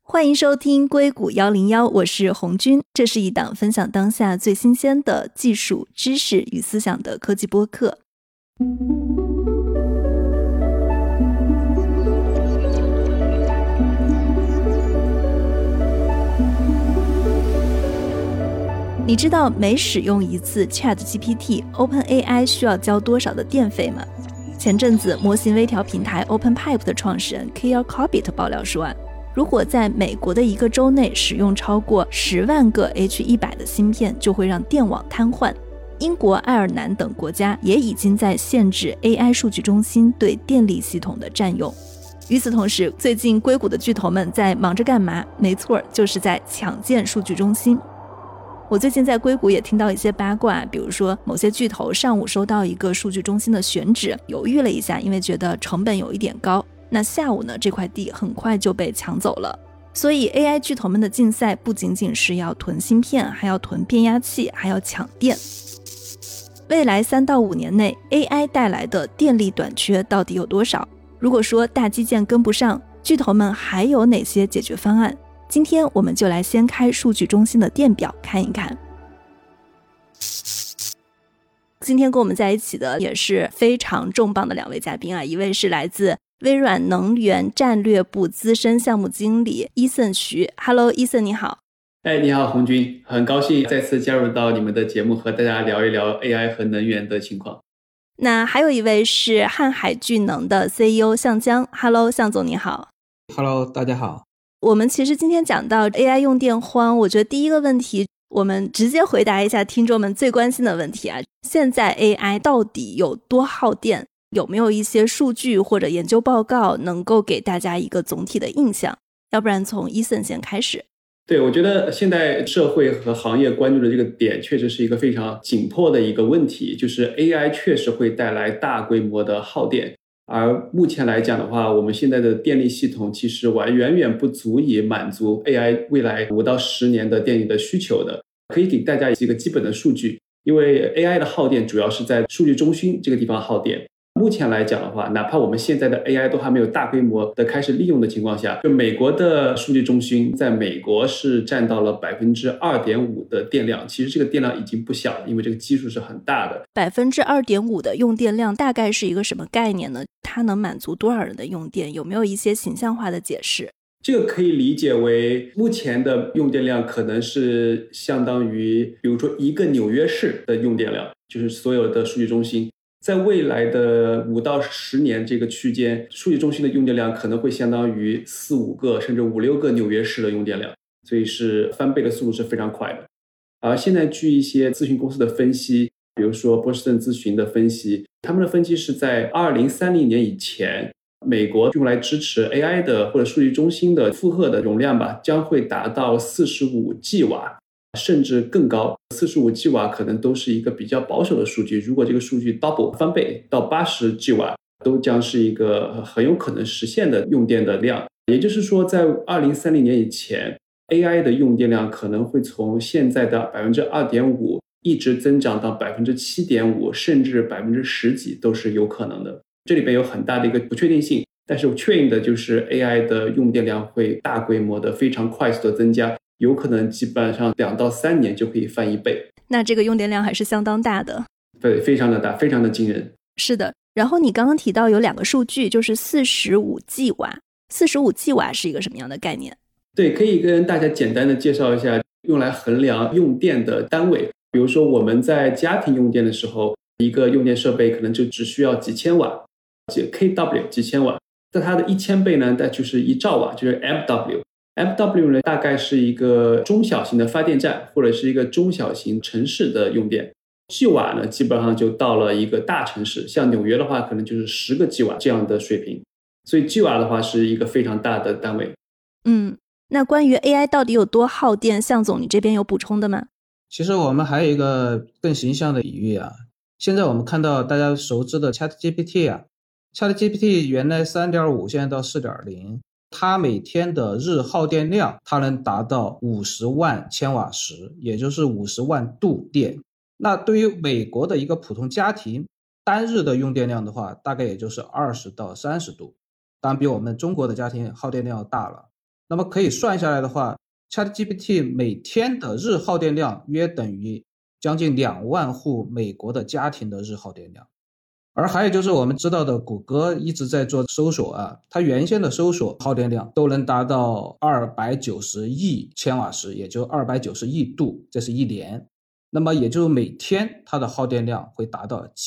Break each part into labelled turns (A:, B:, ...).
A: 欢迎收听硅谷101，我是红军。这是一档分享当下最新鲜的技术、知识与思想的科技播客。你知道每使用一次 ChatGPT OpenAI 需要交多少的电费吗？前阵子模型微调平台 OpenPipe 的创始人 Kyle Corbett 爆料说如果在美国的一个州内使用超过10万个 H100 的芯片，就会让电网瘫痪。英国、爱尔兰等国家也已经在限制 AI 数据中心对电力系统的占用。与此同时，最近硅谷的巨头们在忙着干嘛？没错，就是在抢建数据中心。我最近在硅谷也听到一些八卦，比如说某些巨头上午收到一个数据中心的选址，犹豫了一下，因为觉得成本有一点高。那下午呢，这块地很快就被抢走了。所以 AI 巨头们的竞赛不仅仅是要囤芯片，还要囤变压器，还要抢电。未来3到5年内 AI 带来的电力短缺到底有多少？如果说大基建跟不上，巨头们还有哪些解决方案？今天我们就来掀开数据中心的电表看一看。今天跟我们在一起的也是非常重磅的2位嘉宾一位是来自微软能源战略部资深项目经理伊森徐。 Hello 伊森，你好。
B: 你好红军，很高兴再次加入到你们的节目，和大家聊一聊 AI 和能源的情况。
A: 那还有一位是瀚海聚能的 CEO 向江。 Hello 向总你好。
C: Hello 大家好。
A: 我们其实今天讲到 AI 用电荒，我觉得第一个问题我们直接回答一下听众们最关心的问题现在 AI 到底有多耗电？有没有一些数据或者研究报告能够给大家一个总体的印象？要不然从伊森先开始。
B: 对，我觉得现在社会和行业关注的这个点确实是一个非常紧迫的一个问题，就是 AI 确实会带来大规模的耗电，而目前来讲的话，我们现在的电力系统其实远远不足以满足 AI 未来5到10年的电力的需求的。可以给大家几个基本的数据，因为 AI 的耗电主要是在数据中心这个地方耗电。目前来讲的话，哪怕我们现在的 AI 都还没有大规模的开始利用的情况下，就美国的数据中心在美国是占到了 2.5% 的电量。其实这个电量已经不小了，因为这个基数是很大的。
A: 2.5% 的用电量大概是一个什么概念呢？它能满足多少人的用电？有没有一些形象化的解释？
B: 这个可以理解为目前的用电量可能是相当于比如说一个纽约市的用电量，就是所有的数据中心。在未来的5到10年这个区间，数据中心的用电量可能会相当于4、5个甚至5、6个纽约市的用电量，所以是翻倍的速度是非常快的。而现在据一些咨询公司的分析，比如说波士顿咨询的分析，他们的分析是在2030年以前，美国用来支持 AI 的或者数据中心的负荷的容量将会达到45 G 瓦，甚至更高。45 G 瓦可能都是一个比较保守的数据，如果这个数据 double 翻倍到80 G 瓦，都将是一个很有可能实现的用电的量。也就是说，在2030年以前， AI 的用电量可能会从现在的 2.5% 一直增长到 7.5%， 甚至10几都是有可能的。这里边有很大的一个不确定性，但是确定的就是 AI 的用电量会大规模的非常快速的增加，有可能基本上2到3年就可以翻1倍。
A: 那这个用电量还是相当大的。
B: 对，非常的大，非常的惊人。
A: 是的。然后你刚刚提到有2个数据，就是45 G 瓦。45 G 瓦是一个什么样的概念？
B: 对，可以跟大家简单的介绍一下用来衡量用电的单位。比如说我们在家庭用电的时候，一个用电设备可能就只需要几千瓦，kW 几千瓦，在它的1000倍呢，那就是1兆瓦，就是 MW。MW 呢，大概是一个中小型的发电站或者是一个中小型城市的用电。G 瓦呢，基本上就到了一个大城市，像纽约的话，可能就是10个 G 瓦这样的水平。所以 G 瓦的话是一个非常大的单位。
A: 那关于 AI 到底有多耗电，向总你这边有补充的吗？
C: 其实我们还有一个更形象的比喻现在我们看到大家熟知的 ChatGPT ChatGPT 原来 3.5 现在到 4.0， 它每天的日耗电量它能达到50万千瓦时，也就是50万度电。那对于美国的一个普通家庭单日的用电量的话，大概也就是20到30度，当然比我们中国的家庭耗电量要大了。 那么可以算下来的话， ChatGPT 每天的日耗电量约等于将近2万户美国的家庭的日耗电量。而还有就是我们知道的谷歌一直在做搜索啊，它原先的搜索耗电量都能达到290亿千瓦时，也就290亿度，这是一年。那么也就每天它的耗电量会达到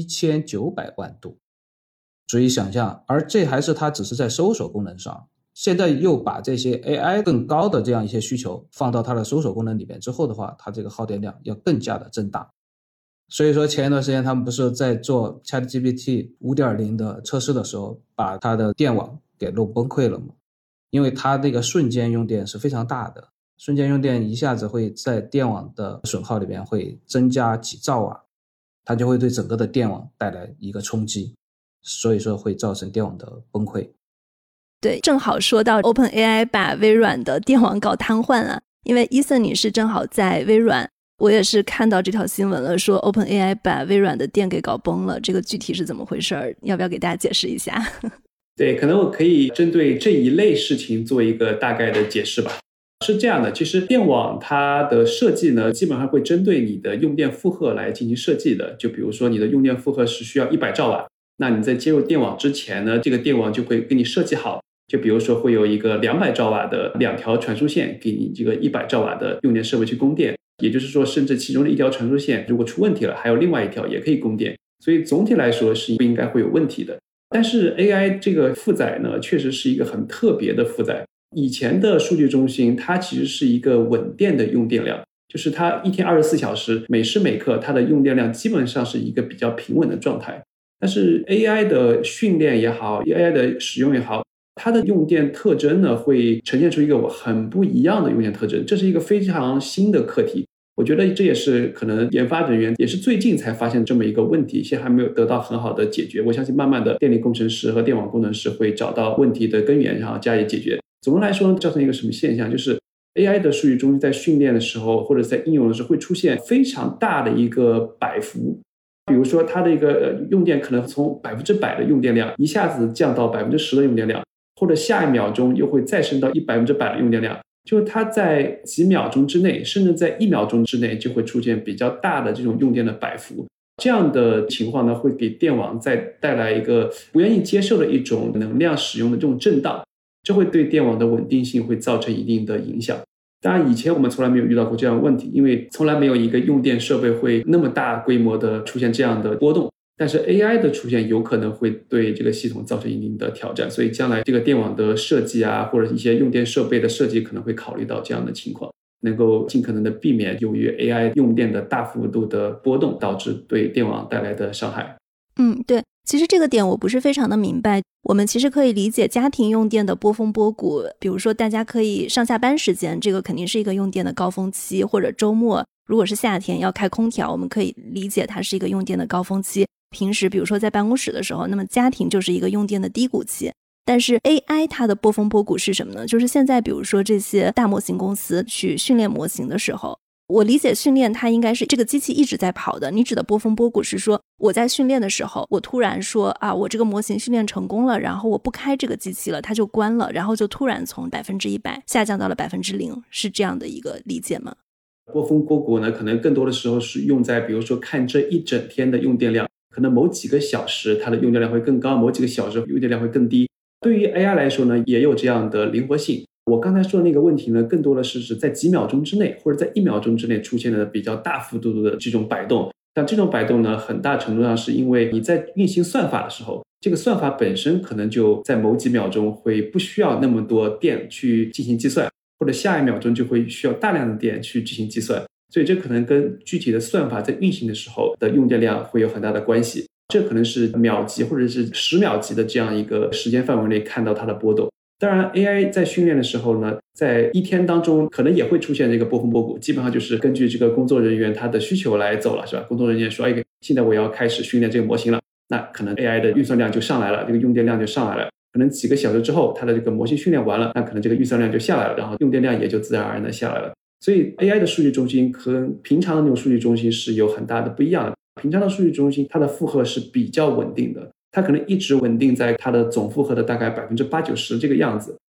C: 7900万度。所以想象，而这还是它只是在搜索功能上，现在又把这些 AI 更高的这样一些需求放到它的搜索功能里面之后的话，它这个耗电量要更加的增大。所以说前一段时间他们不是在做 ChatGPT 5.0 的测试的时候，把它的电网给弄崩溃了吗？因为它那个瞬间用电是非常大的，瞬间用电一下子会在电网的损耗里面会增加几兆瓦，它就会对整个的电网带来一个冲击，所以说会造成电网的崩溃。
A: 对，正好说到 OpenAI 把微软的电网搞瘫痪了，因为伊森女士正好在微软，我也是看到这条新闻了，说 OpenAI 把微软的电给搞崩了，这个具体是怎么回事？要不要给大家解释一下？
B: 对，可能我可以针对这一类事情做一个大概的解释吧。是这样的，其实电网它的设计呢，基本上会针对你的用电负荷来进行设计的。就比如说你的用电负荷是需要100兆瓦，那你在接入电网之前呢，这个电网就会给你设计好，就比如说会有一个200兆瓦的2条传输线给你这个100兆瓦的用电设备去供电。也就是说，甚至其中的一条传输线如果出问题了，还有另外一条也可以供电，所以总体来说是不应该会有问题的。但是 AI 这个负载呢，确实是一个很特别的负载。以前的数据中心它其实是一个稳电的用电量，就是它一天24小时每时每刻它的用电量基本上是一个比较平稳的状态。但是 AI 的训练也好， AI 的使用也好，它的用电特征呢，会呈现出一个很不一样的用电特征，这是一个非常新的课题。我觉得这也是可能研发人员也是最近才发现这么一个问题，现在还没有得到很好的解决。我相信慢慢的电力工程师和电网工程师会找到问题的根源，然后加以解决。总的来说造成一个什么现象，就是 AI 的数据中心在训练的时候或者在应用的时候会出现非常大的一个摆幅。比如说它的一个用电可能从100%的用电量一下子降到10%的用电量，或者下一秒钟又会再升到100%的用电量，就是它在几秒钟之内，甚至在1秒钟之内就会出现比较大的这种用电的摆幅。这样的情况呢，会给电网再带来一个不愿意接受的一种能量使用的这种震荡，这会对电网的稳定性会造成一定的影响。当然以前我们从来没有遇到过这样的问题，因为从来没有一个用电设备会那么大规模的出现这样的波动。但是 AI 的出现有可能会对这个系统造成一定的挑战，所以将来这个电网的设计啊，或者一些用电设备的设计可能会考虑到这样的情况，能够尽可能的避免由于 AI 用电的大幅度的波动导致对电网带来的伤害。
A: 对，其实这个点我不是非常的明白。我们其实可以理解家庭用电的波峰波谷，比如说大家可以上下班时间，这个肯定是一个用电的高峰期，或者周末如果是夏天要开空调，我们可以理解它是一个用电的高峰期。平时比如说在办公室的时候，那么家庭就是一个用电的低谷期。但是 AI 它的波峰波谷是什么呢？就是现在比如说这些大模型公司去训练模型的时候，我理解训练它应该是这个机器一直在跑的，你指的波峰波谷是说我在训练的时候，我突然说啊，我这个模型训练成功了，然后我不开这个机器了，它就关了，然后就突然从100%下降到了0%，是这样的一个理解吗？
B: 波峰波谷呢，可能更多的时候是用在比如说看这一整天的用电量，可能某几个小时它的用电量会更高，某几个小时用电量会更低。对于 AI 来说呢，也有这样的灵活性。我刚才说的那个问题呢，更多的是在几秒钟之内，或者在1秒钟之内出现了比较大幅度的这种摆动。但这种摆动呢，很大程度上是因为你在运行算法的时候，这个算法本身可能就在某几秒钟会不需要那么多电去进行计算，或者下一秒钟就会需要大量的电去进行计算。所以这可能跟具体的算法在运行的时候的用电量会有很大的关系。这可能是秒级或者是10秒级的这样一个时间范围内看到它的波动。当然 AI 在训练的时候呢，在一天当中可能也会出现这个波峰波谷，基本上就是根据这个工作人员他的需求来走了，是吧？工作人员说现在我要开始训练这个模型了，那可能 AI 的运算量就上来了，这个用电量就上来了。可能几个小时之后它的这个模型训练完了，那可能这个运算量就下来了，然后用电量也就自然而然的下来了。所以 AI 的数据中心和平常的那种数据中心是有很大的不一样的。平常的数据中心它的负荷是比较稳定的，它可能一直稳定在它的总负荷的大概80%-90%这个样子。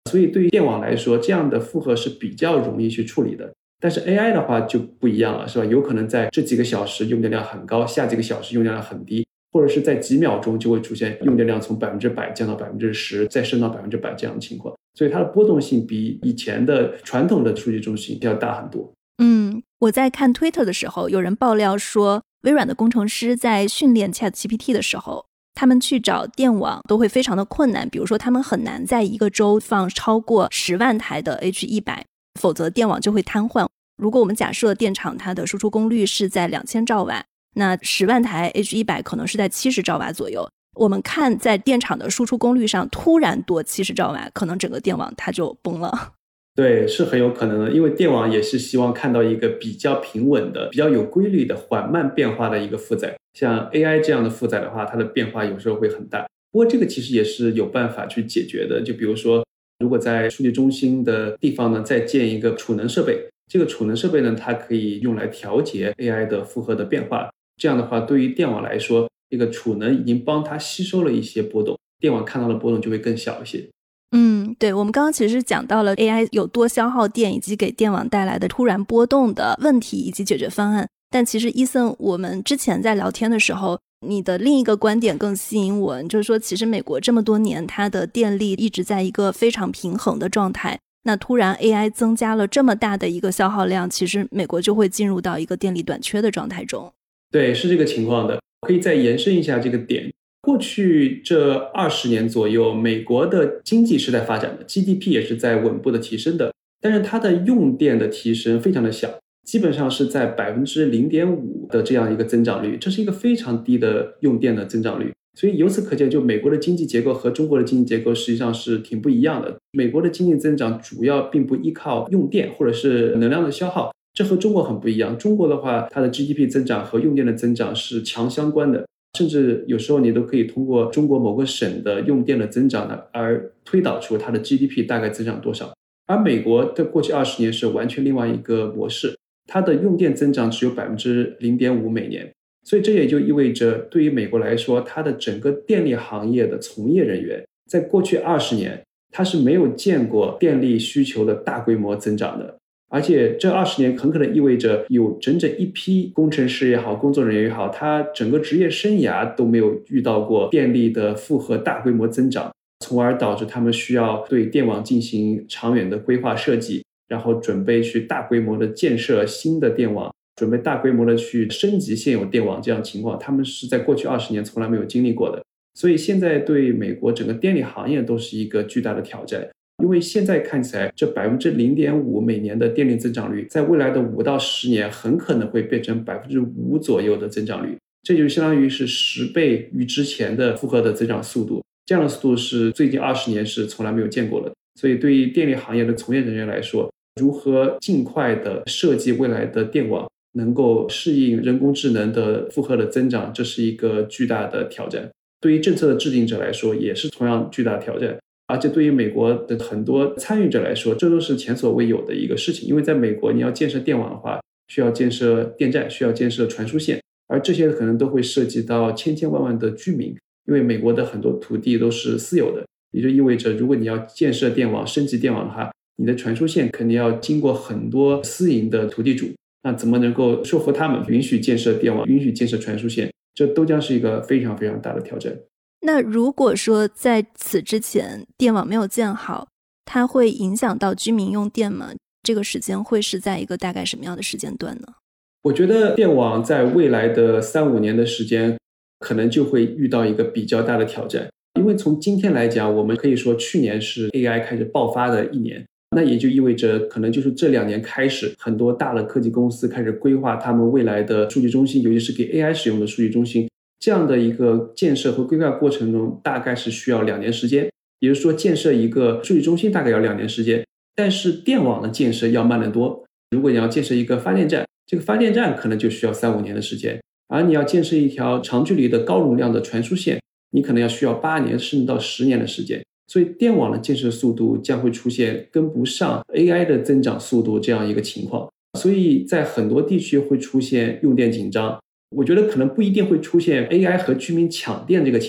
B: 所以对于电网来说，这样的负荷是比较容易去处理的。但是 AI 的话就不一样了，是吧？有可能在这几个小时用电量很高，下几个小时用电量很低，或者是在几秒钟就会出现用电量从100%降到10%，再升到100%这样的情况。所以它的波动性比以前的传统的数据中心要大很多。
A: 我在看 Twitter 的时候，有人爆料说，微软的工程师在训练 ChatGPT 的时候，他们去找电网都会非常的困难，比如说他们很难在一个周放超过10万台的 H100， 否则电网就会瘫痪。如果我们假设电厂它的输出功率是在2000兆瓦，那10万台 H100 可能是在70兆瓦左右。我们看在电厂的输出功率上突然多70兆瓦，可能整个电网它就崩了。
B: 对，是很有可能的，因为电网也是希望看到一个比较平稳的、比较有规律的、缓慢变化的一个负载。像 AI 这样的负载的话，它的变化有时候会很大。不过这个其实也是有办法去解决的，就比如说，如果在数据中心的地方呢，再建一个储能设备，这个储能设备呢，它可以用来调节 AI 的负荷的变化。这样的话，对于电网来说，这个储能已经帮它吸收了一些波动，电网看到的波动就会更小一些。
A: 对，我们刚刚其实讲到了 AI 有多消耗电，以及给电网带来的突然波动的问题以及解决方案。但其实伊森，我们之前在聊天的时候，你的另一个观点更吸引我，就是说其实美国这么多年它的电力一直在一个非常平衡的状态，那突然 AI 增加了这么大的一个消耗量，其实美国就会进入到一个电力短缺的状态中。
B: 对，是这个情况的。可以再延伸一下这个点。过去这20年左右，美国的经济是在发展的， GDP 也是在稳步的提升的，但是它的用电的提升非常的小，基本上是在 0.5% 的这样一个增长率，这是一个非常低的用电的增长率。所以由此可见，就美国的经济结构和中国的经济结构实际上是挺不一样的。美国的经济增长主要并不依靠用电或者是能量的消耗，这和中国很不一样。中国的话，它的 GDP 增长和用电的增长是强相关的，甚至有时候你都可以通过中国某个省的用电的增长呢，而推导出它的 GDP 大概增长多少。而美国的过去20年是完全另外一个模式，它的用电增长只有 0.5% 每年。所以这也就意味着，对于美国来说，它的整个电力行业的从业人员在过去20年，它是没有见过电力需求的大规模增长的。而且这20年很可能意味着有整整一批工程师也好，工作人员也好，他整个职业生涯都没有遇到过电力的负荷大规模增长，从而导致他们需要对电网进行长远的规划设计，然后准备去大规模的建设新的电网，准备大规模的去升级现有电网，这样的情况他们是在过去20年从来没有经历过的。所以现在对美国整个电力行业都是一个巨大的挑战。因为现在看起来这 0.5% 每年的电力增长率，在未来的5到10年很可能会变成 5% 左右的增长率，这就相当于是10倍于之前的负荷的增长速度，这样的速度是最近20年是从来没有见过的。所以对于电力行业的从业人员来说，如何尽快的设计未来的电网，能够适应人工智能的负荷的增长，这是一个巨大的挑战。对于政策的制定者来说，也是同样巨大的挑战。而且对于美国的很多参与者来说，这都是前所未有的一个事情。因为在美国，你要建设电网的话，需要建设电站，需要建设传输线，而这些可能都会涉及到千千万万的居民。因为美国的很多土地都是私有的，也就意味着如果你要建设电网、升级电网的话，你的传输线肯定要经过很多私营的土地主，那怎么能够说服他们允许建设电网、允许建设传输线，这都将是一个非常非常大的挑战。
A: 那如果说在此之前电网没有建好，它会影响到居民用电吗？这个时间会是在一个大概什么样的时间段呢？
B: 我觉得电网在未来的3-5年的时间可能就会遇到一个比较大的挑战。因为从今天来讲，我们可以说去年是 AI 开始爆发的一年，那也就意味着可能就是这2年开始，很多大的科技公司开始规划他们未来的数据中心，尤其是给 AI 使用的数据中心，这样的一个建设和规划过程中大概是需要2年时间。也就是说，建设一个数据中心大概要2年时间，但是电网的建设要慢得多。如果你要建设一个发电站，这个发电站可能就需要3-5年的时间，而你要建设一条长距离的高容量的传输线，你可能要需要8年甚至到10年的时间。所以电网的建设速度将会出现跟不上 AI 的增长速度这样一个情况，所以在很多地区会出现用电紧张。我觉得可能不一定会出现 AI 和居民抢电这个情况，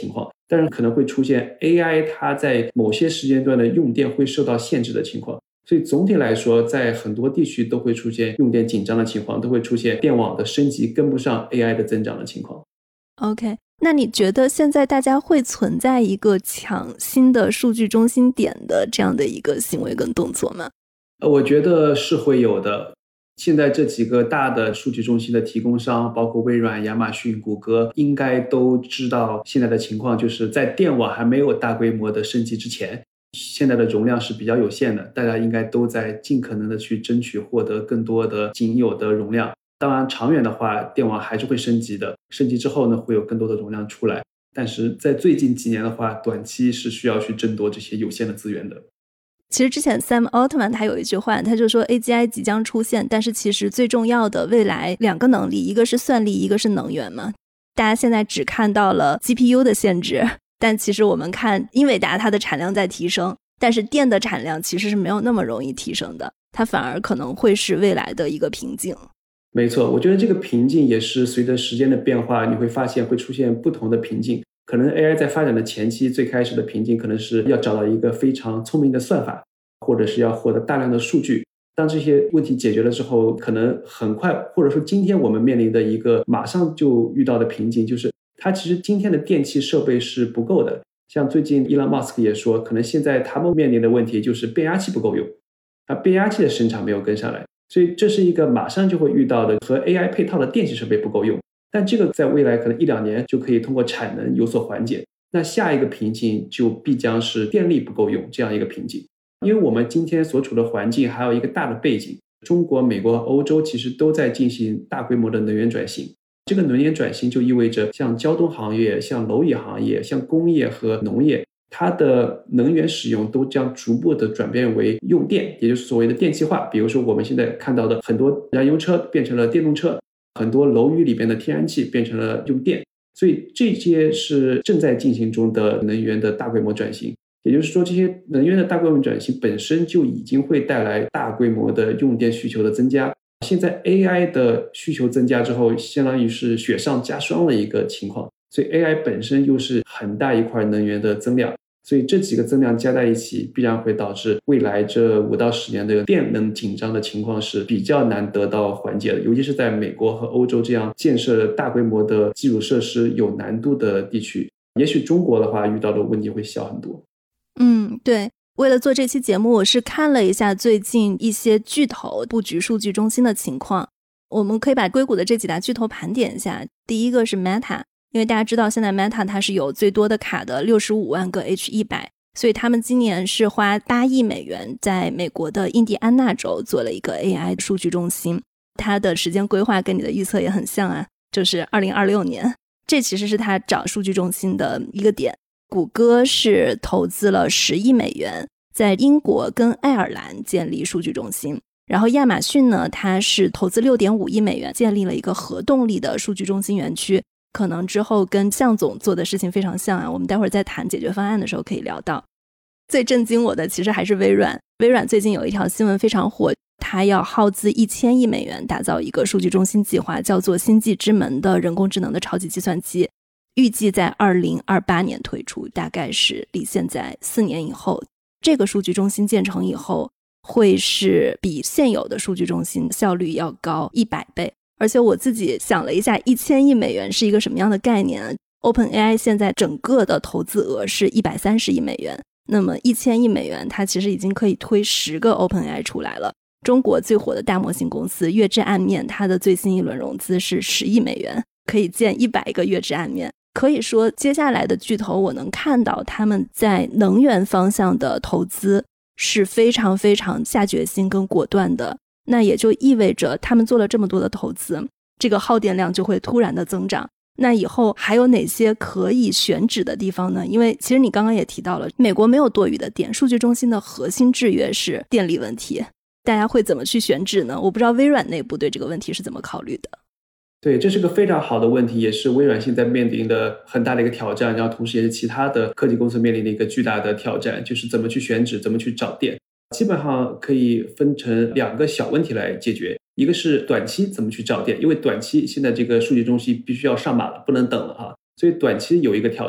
B: 但是可能会出现 AI 它在某些时间段的用电会受到限制的情况。所以总体来说，在很多地区都会出现用电紧张的情况，都会出现电网的升级跟不上 AI 的增长的情况。
A: OK， 那你觉得现在大家会存在一个抢新的数据中心点的这样的一个行为跟动作吗？
B: 我觉得是会有的。现在这几个大的数据中心的提供商，包括微软、亚马逊、谷歌，应该都知道现在的情况，就是在电网还没有大规模的升级之前，现在的容量是比较有限的，大家应该都在尽可能的去争取获得更多的仅有的容量。当然长远的话，电网还是会升级的，升级之后呢，会有更多的容量出来。但是在最近几年的话，短期是需要去争夺这些有限的资源的。
A: 其实之前 Sam Altman 他有一句话，他就说 AGI 即将出现，但是其实最重要的未来两个能力，一个是算力，一个是能源嘛。大家现在只看到了 GPU 的限制，但其实我们看英伟达它的产量在提升，但是电的产量其实是没有那么容易提升的，它反而可能会是未来的一个瓶颈。
B: 没错，我觉得这个瓶颈也是随着时间的变化，你会发现会出现不同的瓶颈。可能 AI 在发展的前期，最开始的瓶颈可能是要找到一个非常聪明的算法，或者是要获得大量的数据。当这些问题解决了之后，可能很快，或者说今天我们面临的一个马上就遇到的瓶颈，就是它其实今天的电气设备是不够的。像最近 Elon Musk 也说，可能现在他们面临的问题就是变压器不够用，变压器的生产没有跟上来，所以这是一个马上就会遇到的，和 AI 配套的电气设备不够用。但这个在未来可能1-2年就可以通过产能有所缓解。那下一个瓶颈就必将是电力不够用这样一个瓶颈。因为我们今天所处的环境还有一个大的背景，中国、美国和欧洲其实都在进行大规模的能源转型。这个能源转型就意味着像交通行业、像楼宇行业、像工业和农业，它的能源使用都将逐步的转变为用电，也就是所谓的电气化。比如说我们现在看到的很多燃油车变成了电动车，很多楼宇里边的天然气变成了用电，所以这些是正在进行中的能源的大规模转型。也就是说，这些能源的大规模转型本身就已经会带来大规模的用电需求的增加。现在 AI 的需求增加之后，相当于是雪上加霜的一个情况，所以 AI 本身又是很大一块能源的增量，所以这几个增量加在一起，必然会导致未来这5到10年的电能紧张的情况是比较难得到缓解的，尤其是在美国和欧洲这样建设大规模的基础设施有难度的地区。也许中国的话遇到的问题会小很多。
A: 对，为了做这期节目，我是看了一下最近一些巨头布局数据中心的情况。我们可以把硅谷的这几大巨头盘点一下。第一个是 Meta， 因为大家知道现在 Meta 它是有最多的卡的65万个 H100， 所以他们今年是花8亿美元在美国的印第安纳州做了一个 AI 数据中心。它的时间规划跟你的预测也很像啊，就是2026年。这其实是它找数据中心的一个点。谷歌是投资了10亿美元在英国跟爱尔兰建立数据中心，然后亚马逊呢，它是投资6.5亿美元建立了一个核动力的数据中心园区，可能之后跟向总做的事情非常像啊，我们待会儿在谈解决方案的时候可以聊到。最震惊我的其实还是微软，微软最近有一条新闻非常火，它要耗资1000亿美元打造一个数据中心计划，叫做星际之门的人工智能的超级计算机，预计在2028年推出，大概是离现在4年以后。这个数据中心建成以后，会是比现有的数据中心效率要高100倍。而且我自己想了一下，1000亿美元是一个什么样的概念？ OpenAI 现在整个的投资额是130亿美元，那么1000亿美元它其实已经可以推10个 OpenAI 出来了。中国最火的大模型公司月之暗面，它的最新一轮融资是10亿美元，可以建100个月之暗面。可以说接下来的巨头我能看到他们在能源方向的投资是非常非常下决心跟果断的，那也就意味着他们做了这么多的投资，这个耗电量就会突然的增长。那以后还有哪些可以选址的地方呢？因为其实你刚刚也提到了，美国没有多余的电，数据中心的核心制约是电力问题，大家会怎么去选址呢？我不知道微软内部对这个问题是怎么考虑的。
B: 对，这是个非常好的问题，也是微软现在面临的很大的一个挑战，然后同时也是其他的科技公司面临的一个巨大的挑战，就是怎么去选址，怎么去找电。基本上可以分成2个小问题来解决，一个是短期怎么去找电，因为短期现在这个数据中心必须要上马了，不能等了哈，所以短期有一个挑战。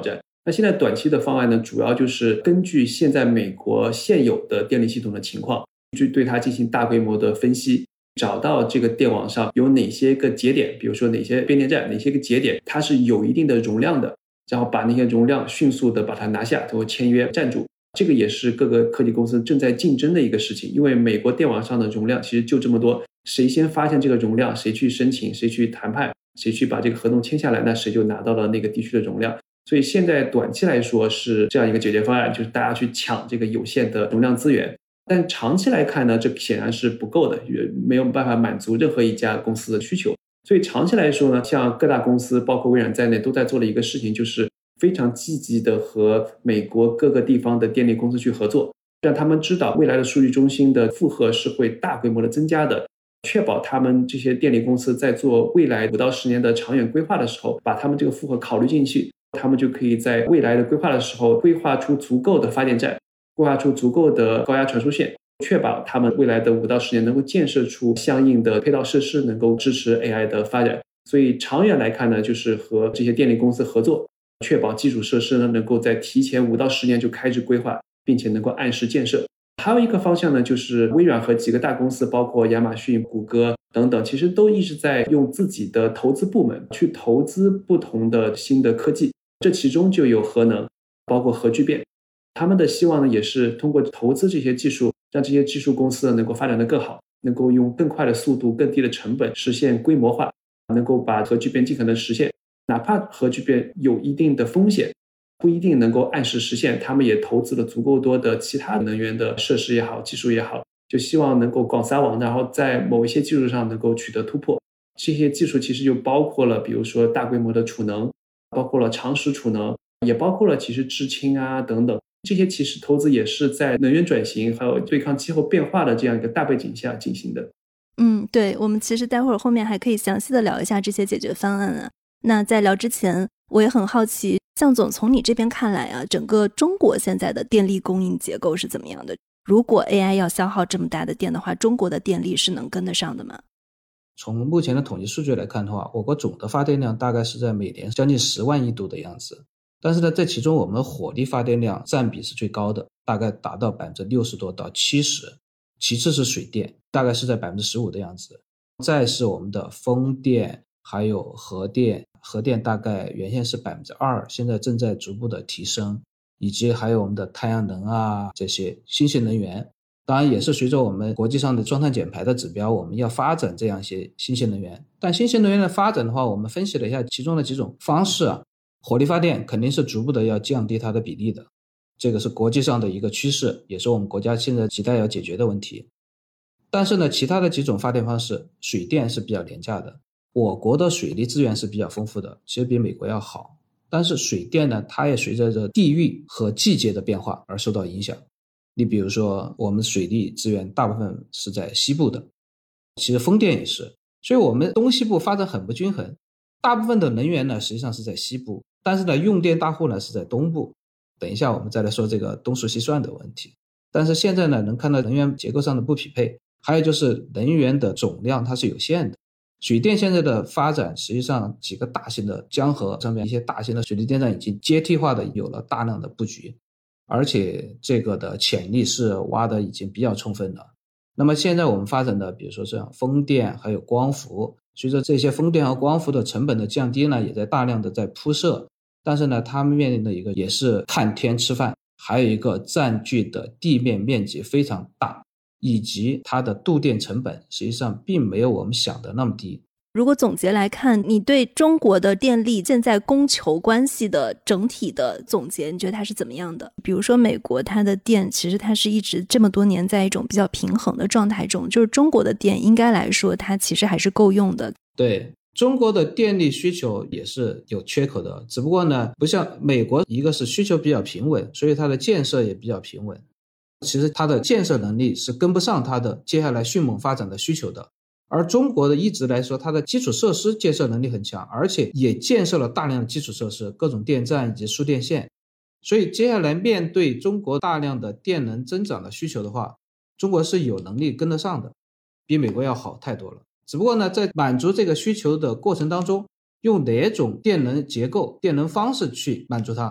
B: 那现在短期的方案呢，主要就是根据现在美国现有的电力系统的情况，去对它进行大规模的分析，找到这个电网上有哪些个节点，比如说哪些变电站，哪些个节点它是有一定的容量的，然后把那些容量迅速的把它拿下，通过签约占住。这个也是各个科技公司正在竞争的一个事情，因为美国电网上的容量其实就这么多，谁先发现这个容量，谁去申请，谁去谈判，谁去把这个合同签下来，那谁就拿到了那个地区的容量。所以现在短期来说是这样一个解决方案，就是大家去抢这个有限的容量资源。但长期来看呢，这显然是不够的，没有办法满足任何一家公司的需求。所以长期来说呢，像各大公司包括微软在内都在做的一个事情，就是非常积极的和美国各个地方的电力公司去合作，让他们知道未来的数据中心的负荷是会大规模的增加的，确保他们这些电力公司在做未来5到10年的长远规划的时候，把他们这个负荷考虑进去，他们就可以在未来的规划的时候规划出足够的发电站，规划出足够的高压传输线，确保他们未来的5到10年能够建设出相应的配套设施，能够支持 AI 的发展。所以长远来看呢，就是和这些电力公司合作，确保基础设施呢能够在提前5到10年就开始规划，并且能够按时建设。还有一个方向呢，就是微软和几个大公司，包括亚马逊、谷歌等等，其实都一直在用自己的投资部门去投资不同的新的科技，这其中就有核能，包括核聚变。他们的希望呢，也是通过投资这些技术，让这些技术公司能够发展得更好，能够用更快的速度、更低的成本实现规模化，能够把核聚变尽可能实现。哪怕核聚变有一定的风险，不一定能够按时实现，他们也投资了足够多的其他能源的设施也好，技术也好，就希望能够广撒网，然后在某一些技术上能够取得突破。这些技术其实就包括了比如说大规模的储能，包括了长时储能，也包括了其实制氢啊等等，这些其实投资也是在能源转型还有对抗气候变化的这样一个大背景下进行的。
A: 对，我们其实待会儿后面还可以详细的聊一下这些解决方案啊。那在聊之前，我也很好奇，向总从你这边看来啊，整个中国现在的电力供应结构是怎么样的？如果 AI 要消耗这么大的电的话，中国的电力是能跟得上的吗？
C: 从目前的统计数据来看的话，我国总的发电量大概是在每年将近10万亿度的样子。但是呢，在其中我们的火力发电量占比是最高的，大概达到60%多到70%，其次是水电，大概是在15%的样子，再是我们的风电，还有核电，核电大概原先是2%，现在正在逐步的提升，以及还有我们的太阳能啊，这些新型能源。当然也是随着我们国际上的双碳减排的指标，我们要发展这样一些新型能源。但新型能源的发展的话，我们分析了一下其中的几种方式啊，火力发电肯定是逐步的要降低它的比例的，这个是国际上的一个趋势，也是我们国家现在亟待要解决的问题。但是呢，其他的几种发电方式，水电是比较廉价的，我国的水利资源是比较丰富的，其实比美国要好。但是水电呢，它也随着地域和季节的变化而受到影响。你比如说我们水利资源大部分是在西部的，其实风电也是，所以我们东西部发展很不均衡，大部分的能源呢实际上是在西部，但是呢用电大户呢是在东部。等一下我们再来说这个东数西算的问题。但是现在呢能看到能源结构上的不匹配，还有就是能源的总量它是有限的。水电现在的发展，实际上几个大型的江河上面一些大型的水利电站已经阶梯化的有了大量的布局，而且这个的潜力是挖的已经比较充分了。那么现在我们发展的比如说像风电还有光伏，随着这些风电和光伏的成本的降低呢，也在大量的在铺设，但是呢他们面临的一个也是看天吃饭，还有一个占据的地面面积非常大，以及它的度电成本实际上并没有我们想的那么低。
A: 如果总结来看，你对中国的电力现在供求关系的整体的总结，你觉得它是怎么样的？比如说美国它的电其实它是一直这么多年在一种比较平衡的状态中，就是中国的电应该来说它其实还是够用的。
C: 对，中国的电力需求也是有缺口的，只不过呢不像美国，一个是需求比较平稳，所以它的建设也比较平稳，其实它的建设能力是跟不上它的接下来迅猛发展的需求的。而中国的一直来说，它的基础设施建设能力很强，而且也建设了大量的基础设施，各种电站以及输电线。所以接下来面对中国大量的电能增长的需求的话，中国是有能力跟得上的，比美国要好太多了。只不过呢，在满足这个需求的过程当中，用哪种电能结构、电能方式去满足它，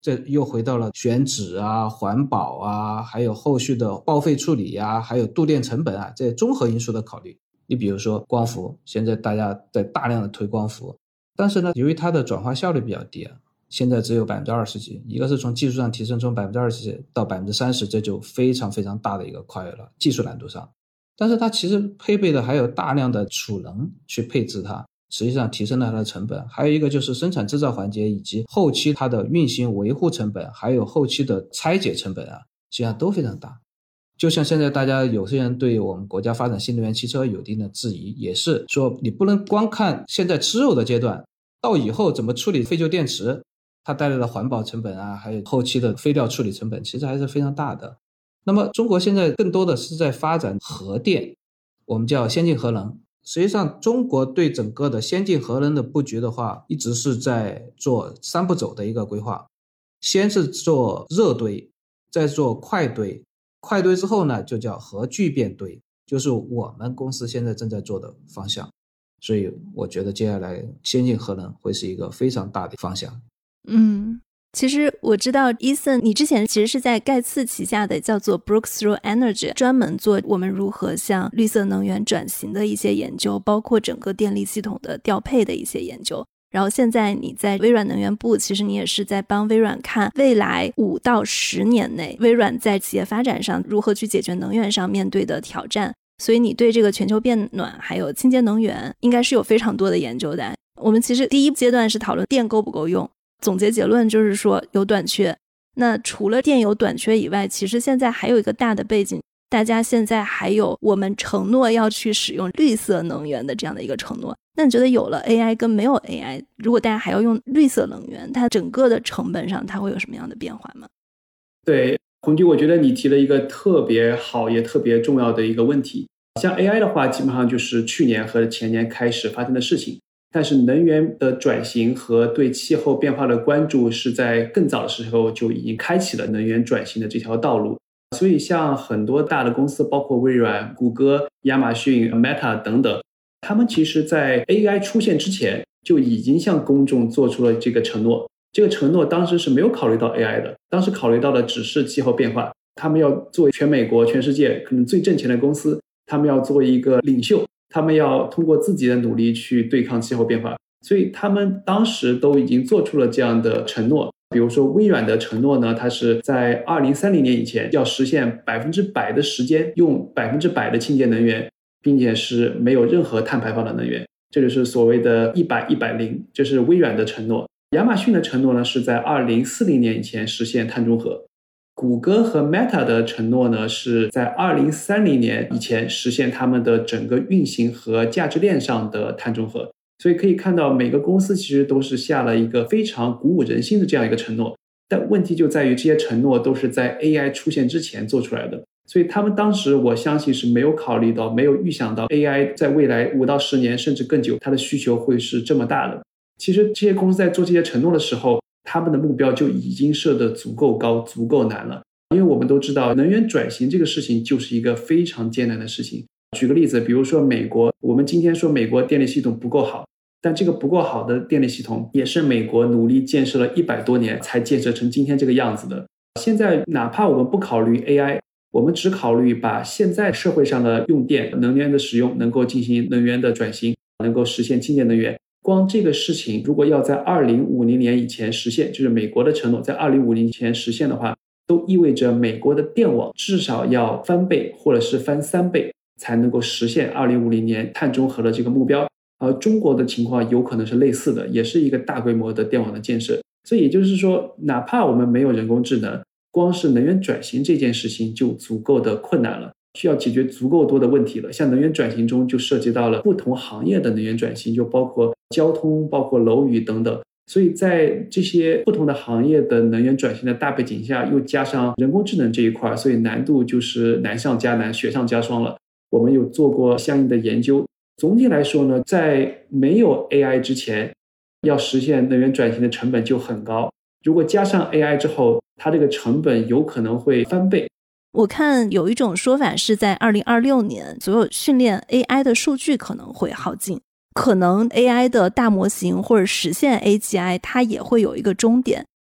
C: 这又回到了选址啊、环保啊，还有后续的报废处理啊，还有度电成本啊，这些综合因素的考虑。你比如说光伏，现在大家在大量的推光伏，但是呢，由于它的转化效率比较低啊，现在只有20%几，一个是从技术上提升从20%几到30%，这就非常非常大的一个跨越了，技术难度上。但是它其实配备的还有大量的储能去配置它，实际上提升了它的成本。还有一个就是生产制造环节以及后期它的运行维护成本，还有后期的拆解成本啊，实际上都非常大。就像现在大家有些人对我们国家发展新能源汽车有一定的质疑，也是说你不能光看现在吃肉的阶段，到以后怎么处理废旧电池，它带来的环保成本啊，还有后期的废料处理成本其实还是非常大的。那么中国现在更多的是在发展核电，我们叫先进核能。实际上中国对整个的先进核能的布局的话，一直是在做3步走的一个规划。先是做热堆，再做快堆，快堆之后呢就叫核聚变堆，就是我们公司现在正在做的方向。所以我觉得接下来先进核能会是一个非常大的方向。
A: 其实我知道 Ethan 你之前其实是在盖茨旗下的叫做 Breakthrough Energy， 专门做我们如何向绿色能源转型的一些研究，包括整个电力系统的调配的一些研究。然后现在你在微软能源部，其实你也是在帮微软看未来5到10年内微软在企业发展上如何去解决能源上面对的挑战，所以你对这个全球变暖还有清洁能源应该是有非常多的研究的。我们其实第一阶段是讨论电够不够用，总结结论就是说有短缺。那除了电有短缺以外，其实现在还有一个大的背景，大家现在还有我们承诺要去使用绿色能源的这样的一个承诺。那你觉得有了 AI 跟没有 AI， 如果大家还要用绿色能源，它整个的成本上它会有什么样的变化吗？
B: 对，红军，我觉得你提了一个特别好也特别重要的一个问题。像 AI 的话，基本上就是去年和前年开始发生的事情，但是能源的转型和对气候变化的关注是在更早的时候就已经开启了能源转型的这条道路。所以像很多大的公司，包括微软、谷歌、亚马逊、Meta 等等，他们其实在 AI 出现之前就已经向公众做出了这个承诺。这个承诺当时是没有考虑到 AI 的，当时考虑到的只是气候变化。他们要作为全美国、全世界可能最挣钱的公司，他们要作为一个领袖，他们要通过自己的努力去对抗气候变化。所以他们当时都已经做出了这样的承诺。比如说微软的承诺呢，它是在2030年以前要实现100%的时间用100%的清洁能源，并且是没有任何碳排放的能源，这就是所谓的100-100-0，这是微软的承诺。亚马逊的承诺呢，是在2040年以前实现碳中和。谷歌和 Meta 的承诺呢，是在2030年以前实现他们的整个运行和价值链上的碳中和。所以可以看到每个公司其实都是下了一个非常鼓舞人心的这样一个承诺，但问题就在于这些承诺都是在 AI 出现之前做出来的，所以他们当时我相信是没有考虑到，没有预想到 AI 在未来5到10年甚至更久，它的需求会是这么大的。其实这些公司在做这些承诺的时候，他们的目标就已经设得足够高、足够难了。因为我们都知道能源转型这个事情就是一个非常艰难的事情。举个例子，比如说美国，我们今天说美国电力系统不够好，但这个不够好的电力系统也是美国努力建设了100多年才建设成今天这个样子的。现在哪怕我们不考虑 AI， 我们只考虑把现在社会上的用电能源的使用能够进行能源的转型，能够实现清洁能源，光这个事情如果要在2050年以前实现，就是美国的承诺在2050年以前实现的话，都意味着美国的电网至少要翻倍或者是翻3倍才能够实现2050年碳中和的这个目标。而中国的情况有可能是类似的，也是一个大规模的电网的建设。所以也就是说，哪怕我们没有人工智能，光是能源转型这件事情就足够的困难了，需要解决足够多的问题了。像能源转型中就涉及到了不同行业的能源转型，就包括交通、包括楼宇等等。所以在这些不同的行业的能源转型的大背景下，又加上人工智能这一块，所以难度就是难上加难，雪上加霜了。我们有做过相应的研究。总体来说呢，在没有 AI 之前，要实现能源转型的成本就很高。如果加上 AI 之后，它这个成本有可能会翻倍。
A: 我看有一种说法是在2026年，所有训练 AI 的数据可能会耗尽，可能 AI 的大模型或者实现 AGI 它也会有一个终点。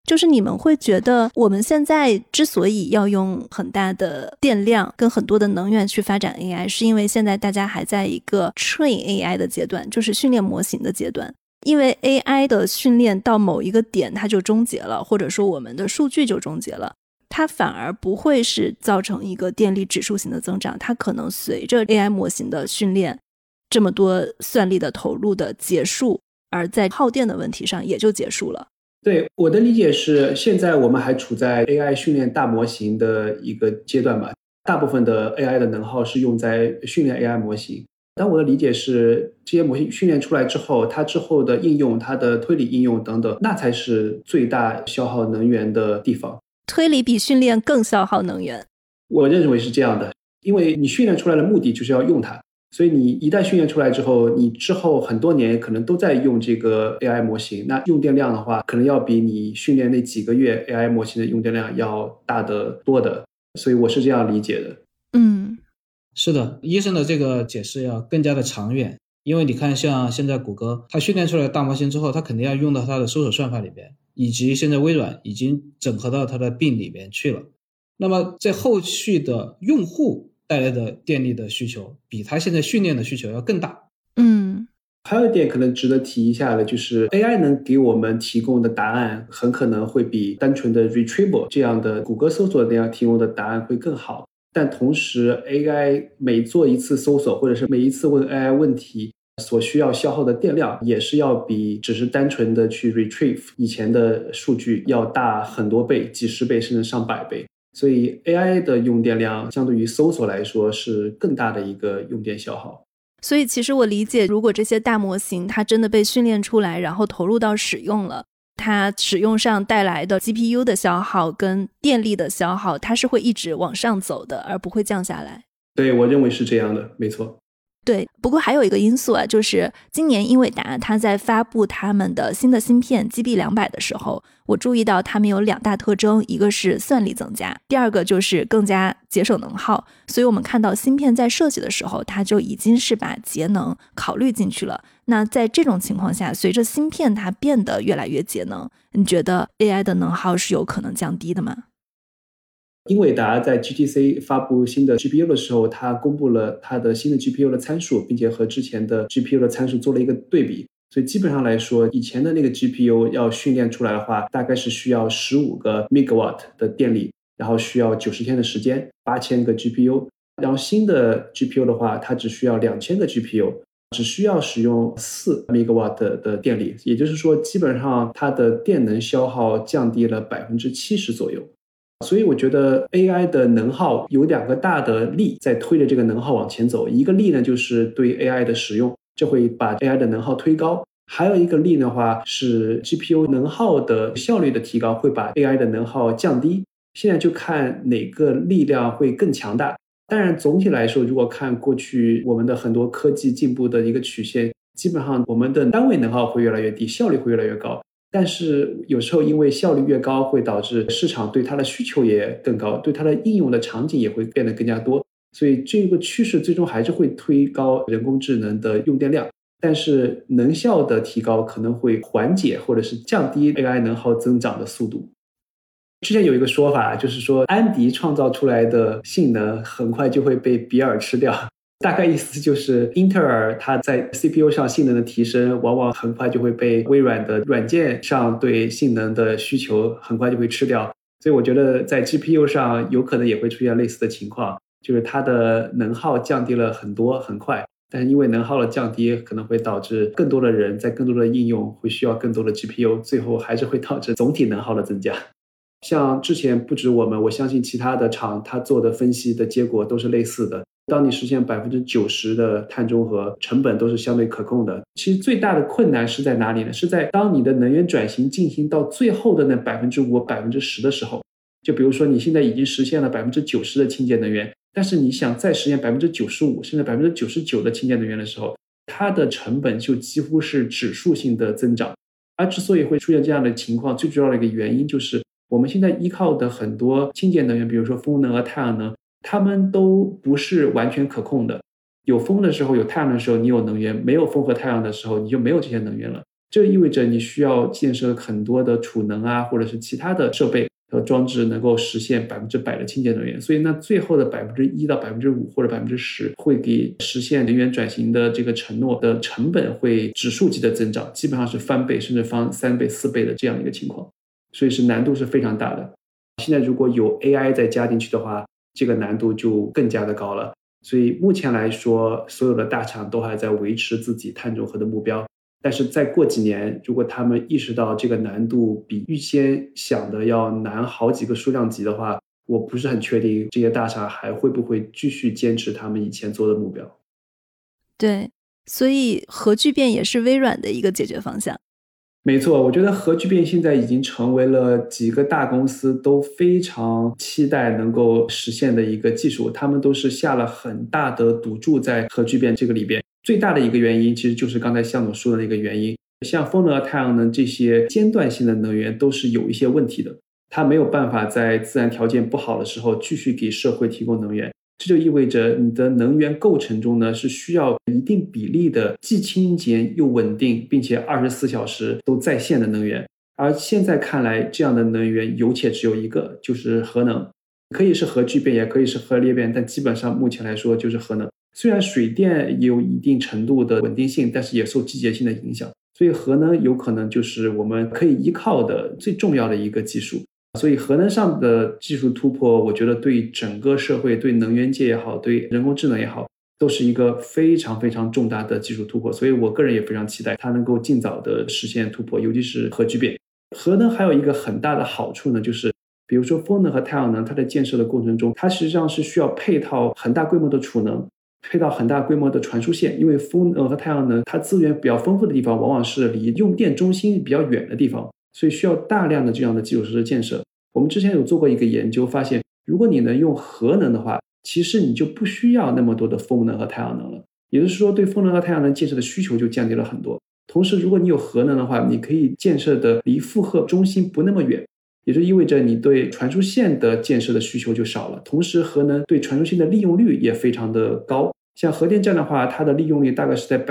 A: 就是你们会觉得我们现在之所以要用很大的电量跟很多的能源去发展 AI， 是因为现在大家还在一个 train AI 的阶段，就是训练模型的阶段。因为 AI 的训练到某一个点它就终结了，或者说我们的数据就终结了，它反而不会是造成一个电力指数型的增长，它可能随着 AI 模型的训练这么多算力的投入的结束，而在耗电的问题上也就结束了。
B: 对，我的理解是现在我们还处在 AI 训练大模型的一个阶段吧，大部分的 AI 的能耗是用在训练 AI 模型，但我的理解是这些模型训练出来之后，它之后的应用，它的推理应用等等，那才是最大消耗能源的地方。
A: 推理比训练更消耗能源？
B: 我认为是这样的，因为你训练出来的目的就是要用它，所以你一旦训练出来之后，你之后很多年可能都在用这个 AI 模型，那用电量的话可能要比你训练那几个月 AI 模型的用电量要大得多的，所以我是这样理解的。
C: 是的，医生的这个解释要更加的长远，因为你看像现在谷歌它训练出来的大模型之后，它肯定要用到它的搜索算法里边，以及现在微软已经整合到它的Bing里边去了。那么在后续的用户带来的电力的需求比它现在训练的需求要更大。
B: 还有一点可能值得提一下的，就是 AI 能给我们提供的答案很可能会比单纯的 retrieval 这样的谷歌搜索那样提供的答案会更好，但同时 AI 每做一次搜索或者是每一次问 AI 问题所需要消耗的电量也是要比只是单纯的去 retrieve 以前的数据要大很多倍，几十倍甚至上百倍，所以 AI 的用电量相对于搜索来说是更大的一个用电消耗。
A: 所以其实我理解，如果这些大模型它真的被训练出来，然后投入到使用了，它使用上带来的 GPU 的消耗跟电力的消耗，它是会一直往上走的，而不会降下来。
B: 对，我认为是这样的，没错。
A: 对，不过还有一个因素啊，就是今年英伟达它在发布他们的新的芯片 GB200 的时候，我注意到他们有2大特征，一个是算力增加，第二个就是更加节省能耗，所以我们看到芯片在设计的时候，它就已经是把节能考虑进去了。那在这种情况下，随着芯片它变得越来越节能，你觉得 AI 的能耗是有可能降低的吗？
B: 英伟达在 GTC 发布新的 GPU 的时候，它公布了它的新的 GPU 的参数，并且和之前的 GPU 的参数做了一个对比。所以基本上来说，以前的那个 GPU 要训练出来的话，大概是需要15个 megawatt 的电力，然后需要90天的时间，8000个 GPU。然后新的 GPU 的话，它只需要2000个 GPU， 只需要使用4 megawatt 的电力，也就是说，基本上它的电能消耗降低了70%左右。所以我觉得 AI 的能耗有2个大的力在推着这个能耗往前走，一个力呢就是对 AI 的使用，这会把 AI 的能耗推高，还有一个力的话是 GPU 能耗的效率的提高，会把 AI 的能耗降低。现在就看哪个力量会更强大。当然总体来说，如果看过去我们的很多科技进步的一个曲线，基本上我们的单位能耗会越来越低，效率会越来越高。但是有时候因为效率越高，会导致市场对它的需求也更高，对它的应用的场景也会变得更加多，所以这个趋势最终还是会推高人工智能的用电量，但是能效的提高可能会缓解或者是降低 AI 能耗增长的速度。之前有一个说法，就是说安迪创造出来的性能很快就会被比尔吃掉，大概意思就是英特尔它在 CPU 上性能的提升往往很快就会被微软的软件上对性能的需求很快就会吃掉，所以我觉得在 GPU 上有可能也会出现类似的情况，就是它的能耗降低了很多很快，但是因为能耗的降低可能会导致更多的人在更多的应用会需要更多的 GPU， 最后还是会导致总体能耗的增加。像之前不止我相信其他的厂它做的分析的结果都是类似的，当你实现 90% 的碳中和，成本都是相对可控的。其实最大的困难是在哪里呢？是在当你的能源转型进行到最后的那 5%、10% 的时候，就比如说你现在已经实现了 90% 的清洁能源，但是你想再实现 95% 甚至 99% 的清洁能源的时候，它的成本就几乎是指数性的增长。而之所以会出现这样的情况，最主要的一个原因就是我们现在依靠的很多清洁能源，比如说风能和太阳能，它们都不是完全可控的。有风的时候，有太阳的时候，你有能源；没有风和太阳的时候，你就没有这些能源了。 这意味着你需要建设很多的储能啊，或者是其他的设备和装置能够实现100%的清洁能源。所以那最后的1%到5%或者10%会给实现能源转型的这个承诺的成本会指数级的增长，基本上是翻倍甚至翻3倍4倍的这样一个情况，所以是难度是非常大的。现在如果有 AI 再加进去的话，这个难度就更加的高了。所以目前来说，所有的大厂都还在维持自己碳中和的目标，但是再过几年，如果他们意识到这个难度比预先想的要难好几个数量级的话，我不是很确定这些大厂还会不会继续坚持他们以前做的目标。
A: 对，所以核聚变也是微软的一个解决方向。
B: 没错，我觉得核聚变现在已经成为了几个大公司都非常期待能够实现的一个技术，他们都是下了很大的赌注在核聚变这个里边。最大的一个原因其实就是刚才向总说的那个原因，像风能和太阳能这些间断性的能源都是有一些问题的，它没有办法在自然条件不好的时候继续给社会提供能源。这就意味着你的能源构成中呢，是需要一定比例的既清洁又稳定并且24小时都在线的能源。而现在看来，这样的能源有且只有一个，就是核能。可以是核聚变，也可以是核裂变，但基本上目前来说就是核能。虽然水电也有一定程度的稳定性，但是也受季节性的影响，所以核能有可能就是我们可以依靠的最重要的一个技术。所以核能上的技术突破，我觉得对整个社会，对能源界也好，对人工智能也好，都是一个非常非常重大的技术突破。所以我个人也非常期待它能够尽早的实现突破，尤其是核聚变。核能还有一个很大的好处呢，就是比如说风能和太阳能，它在建设的过程中，它实际上是需要配套很大规模的储能，配套很大规模的传输线。因为风能和太阳能它资源比较丰富的地方，往往是离用电中心比较远的地方，所以需要大量的这样的基础设施建设。我们之前有做过一个研究，发现如果你能用核能的话，其实你就不需要那么多的风能和太阳能了，也就是说对风能和太阳能建设的需求就降低了很多。同时如果你有核能的话，你可以建设的离负荷中心不那么远，也就意味着你对传输线的建设的需求就少了。同时核能对传输线的利用率也非常的高，像核电站的话，它的利用率大概是在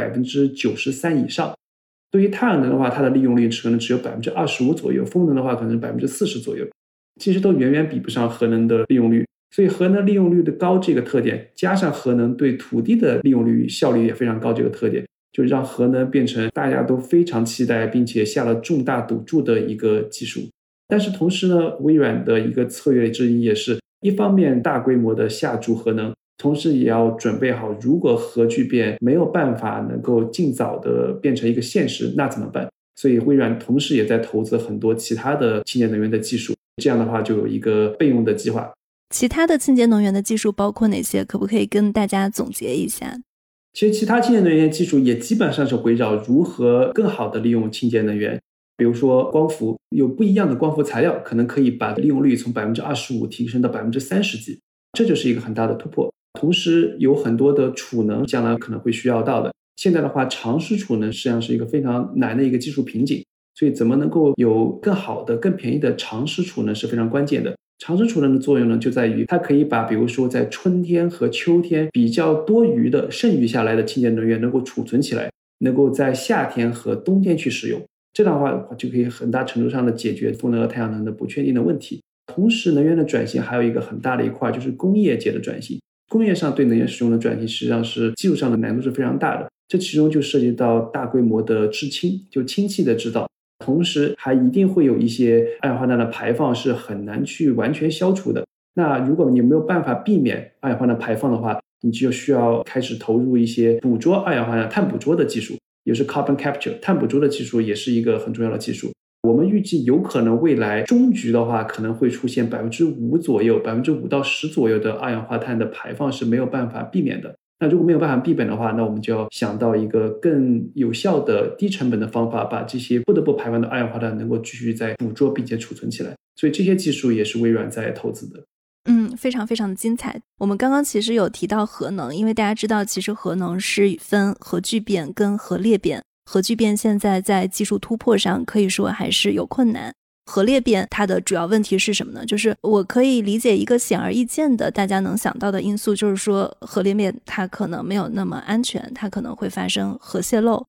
B: 93% 以上。对于太阳能的话，它的利用率可能只有 25% 左右，风能的话可能是 40% 左右，其实都远远比不上核能的利用率。所以核能利用率的高这个特点，加上核能对土地的利用率效率也非常高这个特点，就让核能变成大家都非常期待并且下了重大赌注的一个技术。但是同时呢，微软的一个策略之一也是一方面大规模的下注核能，同时也要准备好如果核聚变没有办法能够尽早的变成一个现实，那怎么办？所以微软同时也在投资很多其他的清洁能源的技术，这样的话就有一个备用的计划。
A: 其他的清洁能源的技术包括哪些？可不可以跟大家总结一下？
B: 其实其他清洁能源技术也基本上是围绕如何更好的利用清洁能源。比如说光伏，有不一样的光伏材料，可能可以把利用率从 25% 提升到 30% 几，这就是一个很大的突破。同时有很多的储能将来可能会需要到的，现在的话长时储能实际上是一个非常难的一个技术瓶颈，所以怎么能够有更好的更便宜的长时储能是非常关键的。长时储能的作用呢，就在于它可以把比如说在春天和秋天比较多余的剩余下来的清洁能源能够储存起来，能够在夏天和冬天去使用，这样的话就可以很大程度上的解决风能和太阳能的不确定的问题。同时能源的转型还有一个很大的一块，就是工业界的转型。工业上对能源使用的转型实际上是技术上的难度是非常大的，这其中就涉及到大规模的制氢，就氢气的制造，同时还一定会有一些二氧化碳的排放是很难去完全消除的。那如果你没有办法避免二氧化碳排放的话，你就需要开始投入一些捕捉二氧化碳碳捕捉的技术，也是 carbon capture， 碳捕捉的技术也是一个很重要的技术。我们预计有可能未来终局的话，可能会出现 5% 左右 5%到10% 左右的二氧化碳的排放是没有办法避免的。那如果没有办法避免的话，那我们就要想到一个更有效的低成本的方法，把这些不得不排放的二氧化碳能够继续再捕捉并且储存起来。所以这些技术也是微软在投资的。
A: 非常非常的精彩。我们刚刚其实有提到核能，因为大家知道其实核能是分核聚变跟核裂变，核聚变现在在技术突破上可以说还是有困难。核裂变它的主要问题是什么呢？就是我可以理解一个显而易见的大家能想到的因素，就是说核裂变它可能没有那么安全，它可能会发生核泄漏。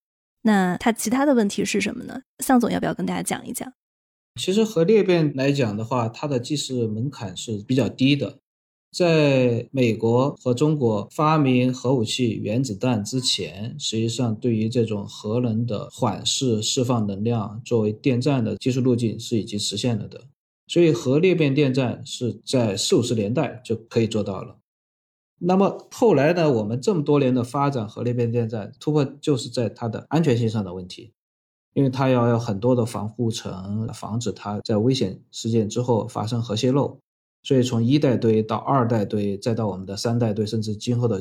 A: 那它其他的问题是什么呢？向总要不要跟大家讲一讲？
C: 其实核裂变来讲的话，它的技术门槛是比较低的。在美国和中国发明核武器原子弹之前，实际上对于这种核能的缓释释放能量作为电站的技术路径是已经实现了的。所以核裂变电站是在40-50年代就可以做到了。那么后来呢，我们这么多年的发展核裂变电站，突破就是在它的安全性上的问题。因为它要有很多的防护层，防止它在危险事件之后发生核泄漏。所以从1代堆到2代堆，再到我们的3代堆，甚至今后的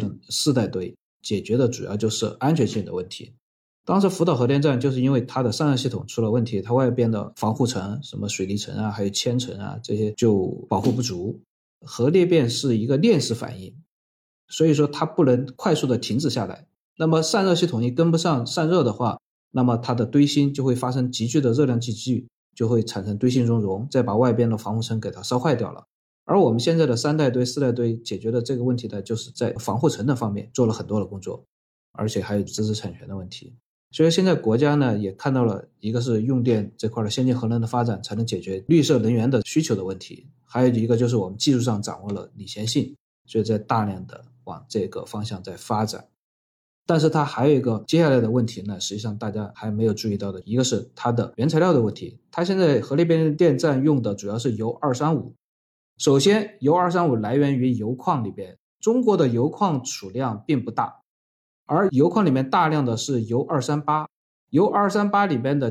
C: 4代堆，解决的主要就是安全性的问题。当时福岛核电站就是因为它的散热系统出了问题，它外边的防护层，什么水泥层啊，还有铅层啊，这些就保护不足。核裂变是一个链式反应，所以说它不能快速的停止下来。那么散热系统一跟不上散热的话，那么它的堆芯就会发生急剧的热量积聚，就会产生堆芯熔融，再把外边的防护层给它烧坏掉了。而我们现在的3代堆、4代堆解决的这个问题呢，就是在防护层的方面做了很多的工作，而且还有知识产权的问题。所以现在国家呢也看到了，一个是用电这块的先进核能的发展才能解决绿色能源的需求的问题，还有一个就是我们技术上掌握了领先性，所以在大量的往这个方向在发展。但是它还有一个接下来的问题呢，实际上大家还没有注意到的，一个是它的原材料的问题。它现在核裂变电站用的主要是铀235。首先铀235来源于铀矿里边，中国的铀矿储量并不大，而铀矿里面大量的是铀238，铀238里边的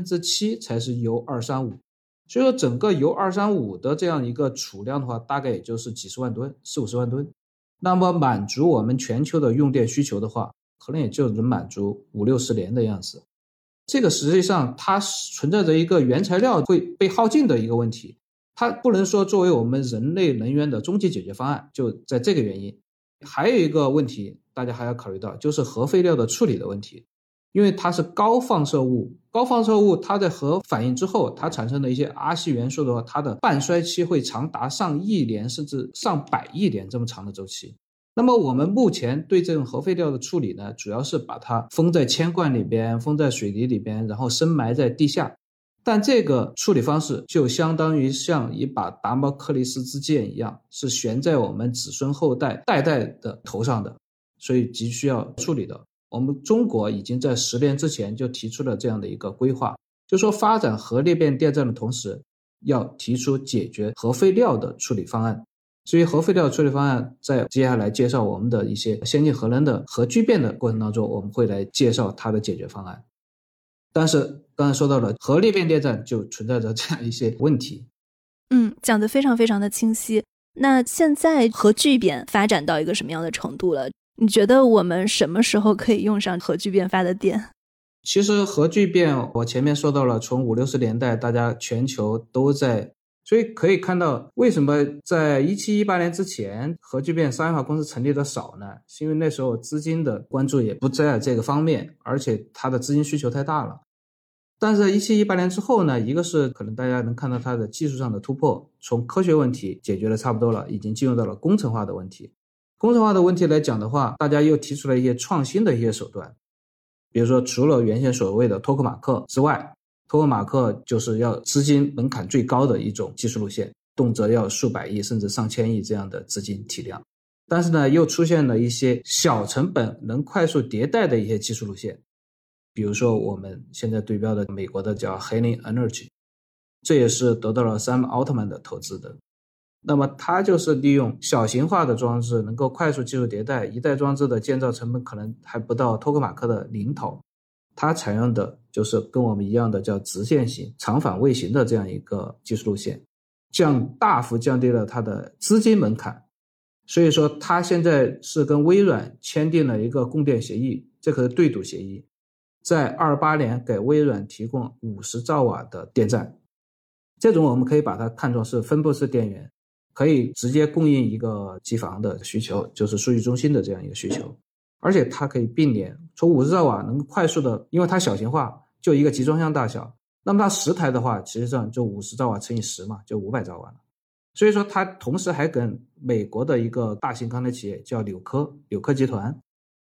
C: 7%才是铀235。所以说整个铀235的这样一个储量的话，大概也就是几十万吨，40-50万吨。那么满足我们全球的用电需求的话，可能也就能满足50-60年的样子。这个实际上它存在着一个原材料会被耗尽的一个问题，它不能说作为我们人类能源的终极解决方案，就在这个原因。还有一个问题大家还要考虑到，就是核废料的处理的问题。因为它是高放射物，高放射物它在核反应之后，它产生的一些阿稀元素的话，它的半衰期会长达上亿年甚至上百亿年这么长的周期。那么我们目前对这种核废料的处理呢，主要是把它封在铅罐里边，封在水泥里边，然后深埋在地下。但这个处理方式就相当于像一把达摩克利斯之剑一样，是悬在我们子孙后代代代的头上的，所以急需要处理的。我们中国已经在10年之前就提出了这样的一个规划，就说发展核裂变电站的同时，要提出解决核废料的处理方案。至于核废料处理方案，在接下来介绍我们的一些先进核能的核聚变的过程当中，我们会来介绍它的解决方案。但是刚才说到了核裂变电站就存在着这样一些问题。
A: 讲得非常非常的清晰。那现在核聚变发展到一个什么样的程度了？你觉得我们什么时候可以用上核聚变发的电？
C: 其实核聚变我前面说到了，从50-60年代大家全球都在，所以可以看到为什么在17-18年之前核聚变商业化公司成立的少呢？是因为那时候资金的关注也不在这个方面，而且它的资金需求太大了。但是17-18年之后呢，一个是可能大家能看到它的技术上的突破，从科学问题解决的差不多了，已经进入到了工程化的问题。工程化的问题来讲的话，大家又提出了一些创新的一些手段，比如说除了原先所谓的托克马克之外，托克马克就是要资金门槛最高的一种技术路线，动辄要数百亿甚至上千亿这样的资金体量。但是呢，又出现了一些小成本能快速迭代的一些技术路线，比如说我们现在对标的美国的叫 Hailing Energy， 这也是得到了 Sam Altman 的投资的。那么它就是利用小型化的装置能够快速技术迭代，一代装置的建造成本可能还不到托克马克的零头，它采用的就是跟我们一样的叫直线型长返卫型的这样一个技术路线，大幅降低了它的资金门槛。所以说它现在是跟微软签订了一个供电协议，这个是对赌协议，在28年给微软提供50兆瓦的电站。这种我们可以把它看作是分布式电源，可以直接供应一个机房的需求，就是数据中心的这样一个需求。而且它可以并联，从50兆瓦能快速的，因为它小型化，就一个集装箱大小，那么它10台的话，其实上就50兆瓦乘以10嘛，就500兆瓦了。所以说它同时还跟美国的一个大型钢铁企业叫纽科集团，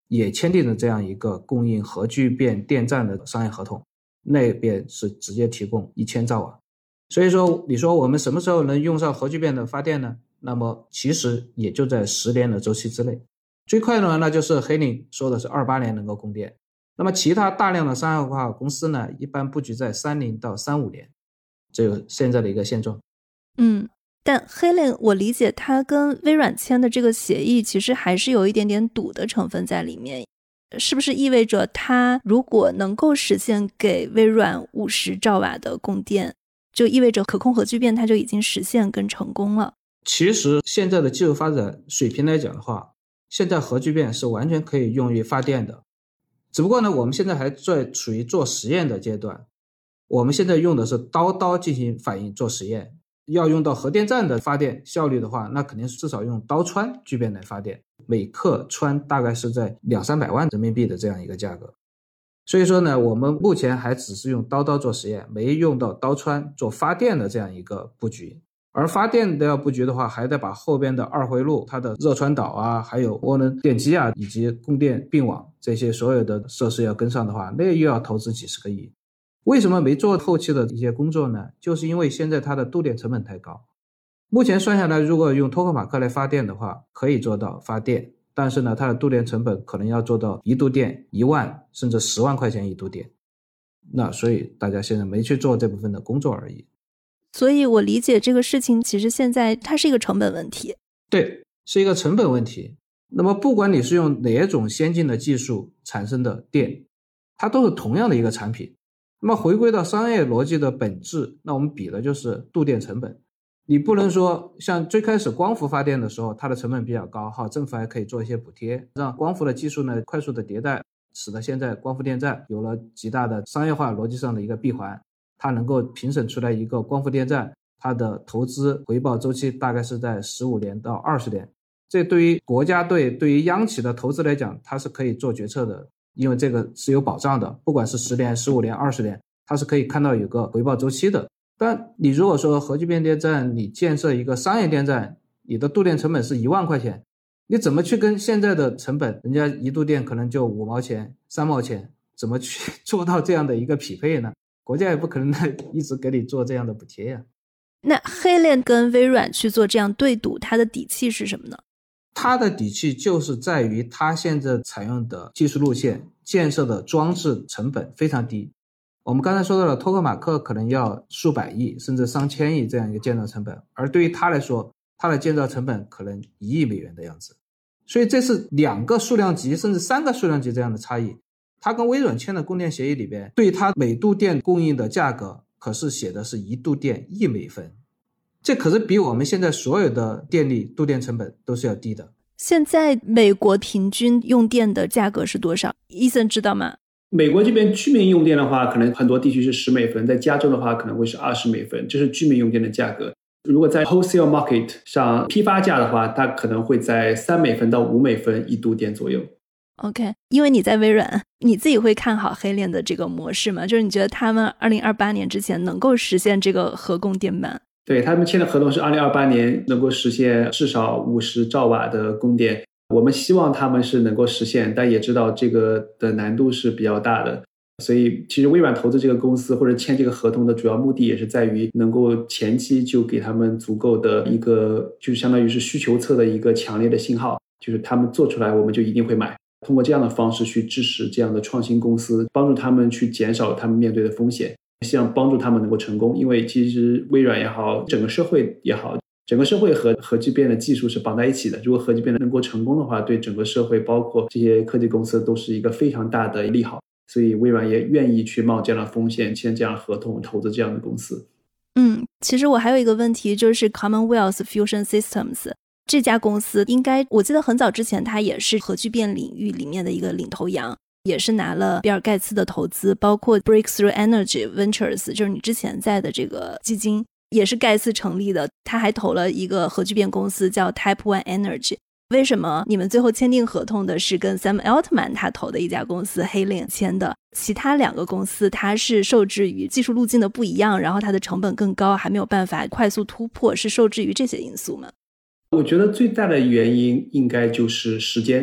C: 也签订了这样一个供应核聚变电站的商业合同，那边是直接提供1000兆瓦。所以说你说我们什么时候能用上核聚变的发电呢？那么其实也就在10年的周期之内。最快的那就是黑岭说的是28年能够供电，那么其他大量的商业化公司呢，一般布局在30到35年，这个现在的一个现状。
A: 但黑岭我理解它跟微软签的这个协议其实还是有一点点赌的成分在里面，是不是意味着它如果能够实现给微软50兆瓦的供电，就意味着可控核聚变它就已经实现跟成功了？
C: 其实现在的技术发展水平来讲的话，现在核聚变是完全可以用于发电的，只不过呢我们现在还在处于做实验的阶段，我们现在用的是刀进行反应做实验，要用到核电站的发电效率的话，那肯定是至少用刀穿聚变来发电，每克穿大概是在200-300万人民币的这样一个价格。所以说呢，我们目前还只是用刀做实验，没用到刀穿做发电的这样一个布局。而发电的要布局的话，还得把后边的二回路、它的热传导啊，还有涡轮电机啊，以及供电并网这些所有的设施要跟上的话，那又要投资几十个亿。为什么没做后期的一些工作呢？就是因为现在它的度电成本太高。目前算下来，如果用托克马克来发电的话，可以做到发电，但是呢，它的度电成本可能要做到一度电1万甚至10万块钱一度电。那所以大家现在没去做这部分的工作而已。
A: 所以我理解这个事情其实现在它是一个成本问题。
C: 对，是一个成本问题。那么不管你是用哪种先进的技术产生的电，它都是同样的一个产品。那么回归到商业逻辑的本质，那我们比的就是度电成本。你不能说像最开始光伏发电的时候，它的成本比较高，政府还可以做一些补贴，让光伏的技术呢快速的迭代，使得现在光伏电站有了极大的商业化逻辑上的一个闭环，它能够评审出来一个光伏电站，它的投资回报周期大概是在15年到20年。这对于国家对于央企的投资来讲，它是可以做决策的，因为这个是有保障的，不管是10年、15年、20年，它是可以看到有个回报周期的。但你如果说核聚变电站，你建设一个商业电站，你的度电成本是1万块钱，你怎么去跟现在的成本，人家一度电可能就5毛钱、3毛钱，怎么去做到这样的一个匹配呢？国家也不可能一直给你做这样的补贴呀。
A: 那黑链跟微软去做这样对赌，它的底气是什么呢？
C: 它的底气就是在于它现在采用的技术路线建设的装置成本非常低。我们刚才说到了托克马克可能要数百亿甚至上千亿这样一个建造成本，而对于它来说，它的建造成本可能1亿美元的样子。所以这是2个数量级甚至3个数量级这样的差异。它跟微软签的供电协议里边，对它每度电供应的价格可是写的是1度电1美分，这可是比我们现在所有的电力度电成本都是要低的。
A: 现在美国平均用电的价格是多少？伊森知道吗？
B: 美国这边居民用电的话，可能很多地区是10美分，在加州的话可能会是20美分，这是居民用电的价格。如果在 wholesale market 上批发价的话，它可能会在3美分到5美分一度电左右。
A: OK， 因为你在微软，你自己会看好黑链的这个模式吗？就是你觉得他们2028年之前能够实现这个核供电板？
B: 对，他们签的合同是2028年能够实现至少50兆瓦的供电，我们希望他们是能够实现，但也知道这个的难度是比较大的。所以其实微软投资这个公司或者签这个合同的主要目的也是在于能够前期就给他们足够的一个就是相当于是需求侧的一个强烈的信号，就是他们做出来我们就一定会买，通过这样的方式去支持这样的创新公司，帮助他们去减少他们面对的风险，希望帮助他们能够成功。因为其实微软也好，整个社会也好，整个社会和核聚变的技术是绑在一起的，如果核聚变能够成功的话，对整个社会包括这些科技公司都是一个非常大的利好，所以微软也愿意去冒这样的风险，签这样的合同，投资这样的公司。
A: 其实我还有一个问题，就是 Commonwealth Fusion Systems 这家公司应该我记得很早之前它也是核聚变领域里面的一个领头羊，也是拿了比尔盖茨的投资，包括 Breakthrough Energy Ventures 就是你之前在的这个基金也是盖茨成立的，他还投了一个核聚变公司叫 Type One Energy。 为什么你们最后签订合同的是跟 Sam Altman 他投的一家公司黑链签的？其他2个公司它是受制于技术路径的不一样，然后它的成本更高，还没有办法快速突破，是受制于这些因素吗？
B: 我觉得最大的原因应该就是时间。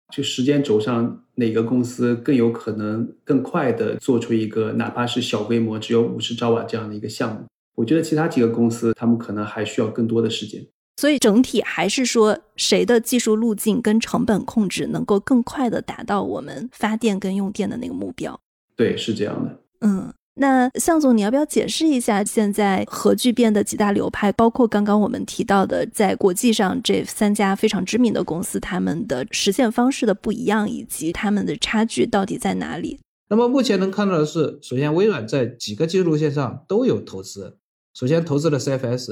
B: 就时间轴上哪个公司更有可能更快的做出一个哪怕是小规模只有50兆瓦这样的一个项目。我觉得其他几个公司他们可能还需要更多的时间。
A: 所以整体还是说谁的技术路径跟成本控制能够更快的达到我们发电跟用电的那个目标。
B: 对，是这样的。
A: 那向总你要不要解释一下现在核聚变的几大流派，包括刚刚我们提到的在国际上这3家非常知名的公司，他们的实现方式的不一样，以及他们的差距到底在哪里？
C: 那么目前能看到的是，首先微软在几个技术路线上都有投资。首先投资了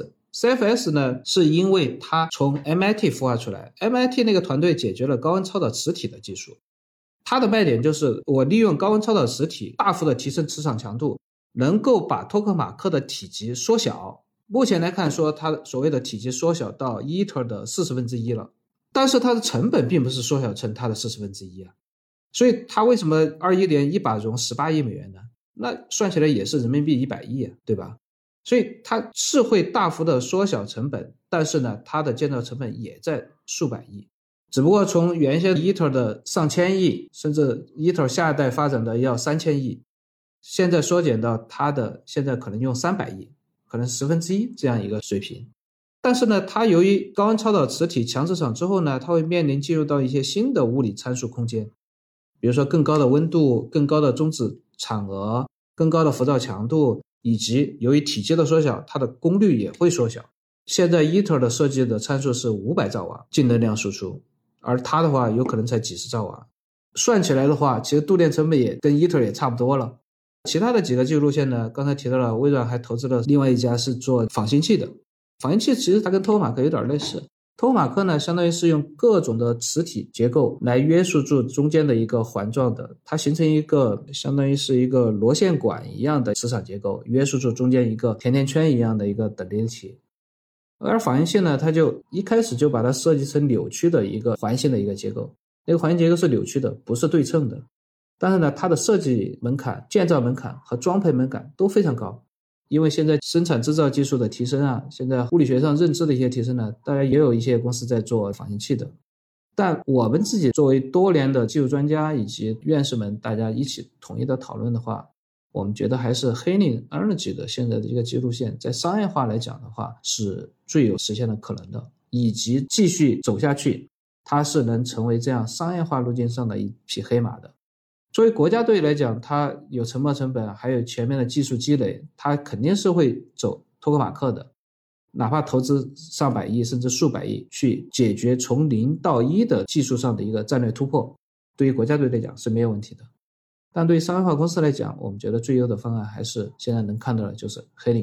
C: CFS 呢，是因为它从 MIT 孵化出来， MIT 那个团队解决了高温超导磁体的技术。它的卖点就是我利用高温超导磁体大幅的提升磁场强度，能够把托克马克的体积缩小。目前来看说它所谓的体积缩小到ITER的1/40了，但是它的成本并不是缩小成它的1/40啊。所以它为什么21年一把融18亿美元呢？那算起来也是人民币100亿啊，对吧？所以它是会大幅的缩小成本，但是呢，它的建造成本也在数百亿。只不过从原先 ITER 的上千亿，甚至 ITER 下一代发展的要3000亿，现在缩减到它的现在可能用300亿，可能1/10这样一个水平。但是呢，它由于高温超导磁体强磁场之后呢，它会面临进入到一些新的物理参数空间，比如说更高的温度、更高的中子场额、更高的浮躁强度，以及由于体积的缩小，它的功率也会缩小。现在 ITER 的设计的参数是500兆瓦净能量输出，而它的话有可能才几十兆瓦。算起来的话，其实度电成本也跟 ITER 也差不多了。其他的几个技术路线呢，刚才提到了微软还投资了另外一家是做仿新器的。仿新器其实它跟托克马克有点类似，托克马克呢相当于是用各种的磁体结构来约束住中间的一个环状的，它形成一个相当于是一个螺线管一样的磁场结构，约束住中间一个甜甜圈一样的一个等离体。而仿新器呢，它就一开始就把它设计成扭曲的一个环形的一个结构，那个环形结构是扭曲的，不是对称的。但是呢，它的设计门槛、建造门槛和装配门槛都非常高，因为现在生产制造技术的提升啊，现在物理学上认知的一些提升呢，大家也有一些公司在做仿新器的。但我们自己作为多年的技术专家以及院士们，大家一起统一的讨论的话，我们觉得还是 Helium Energy 的现在的一个技术线在商业化来讲的话是最有实现的可能的，以及继续走下去，它是能成为这样商业化路径上的一匹黑马的。作为国家队来讲，它有沉没成本，还有前面的技术积累，它肯定是会走托克马克的，哪怕投资上百亿甚至数百亿去解决从0到1的技术上的一个战略突破，对于国家队来讲是没有问题的。但对于商业化公司来讲，我们觉得最优的方案还是现在能看到的就是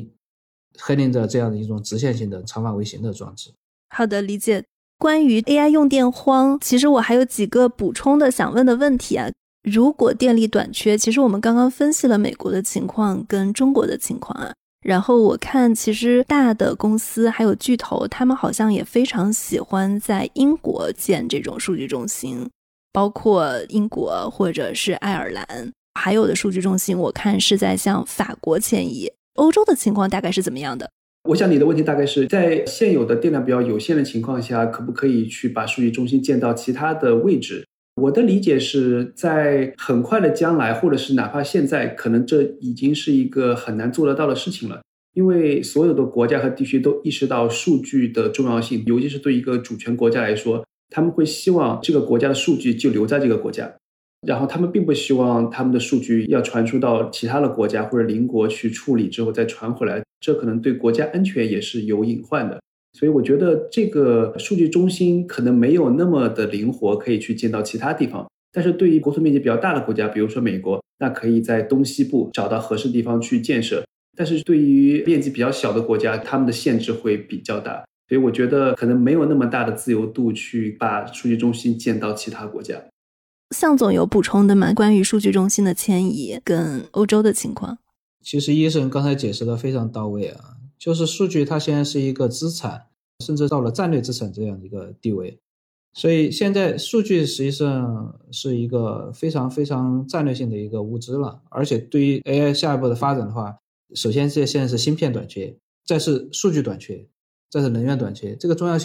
C: Helium的这样的一种直线性的长范围型的装置。
A: 好的，理解。关于 AI 用电荒，其实我还有几个补充的想问的问题啊。如果电力短缺，其实我们刚刚分析了美国的情况跟中国的情况啊，然后我看其实大的公司还有巨头，他们好像也非常喜欢在英国建这种数据中心，包括英国或者是爱尔兰，还有的数据中心我看是在向法国迁移。欧洲的情况大概是怎么样的？
B: 我想你的问题大概是在现有的电量比较有限的情况下，可不可以去把数据中心建到其他的位置？我的理解是在很快的将来，或者是哪怕现在，可能这已经是一个很难做得到的事情了。因为所有的国家和地区都意识到数据的重要性，尤其是对一个主权国家来说，他们会希望这个国家的数据就留在这个国家，然后他们并不希望他们的数据要传输到其他的国家或者邻国去处理之后再传回来，这可能对国家安全也是有隐患的。所以我觉得这个数据中心可能没有那么的灵活，可以去建到其他地方。但是对于国土面积比较大的国家，比如说美国，那可以在东西部找到合适地方去建设。但是对于面积比较小的国家，他们的限制会比较大。所以我觉得可能没有那么大的自由度去把数据中心建到其他国家。
A: 向总有补充的吗？关于数据中心的迁移跟欧洲的情况？
C: 其实医生刚才解释的非常到位啊，就是数据它现在是一个资产，甚至到了战略资产这样一个地位。所以现在数据实际上是一个非常非常战略性的一个物资了，而且对于 AI 下一步的发展的话，首先现在是芯片短缺，再是数据短缺，再是能源短缺，这个重要性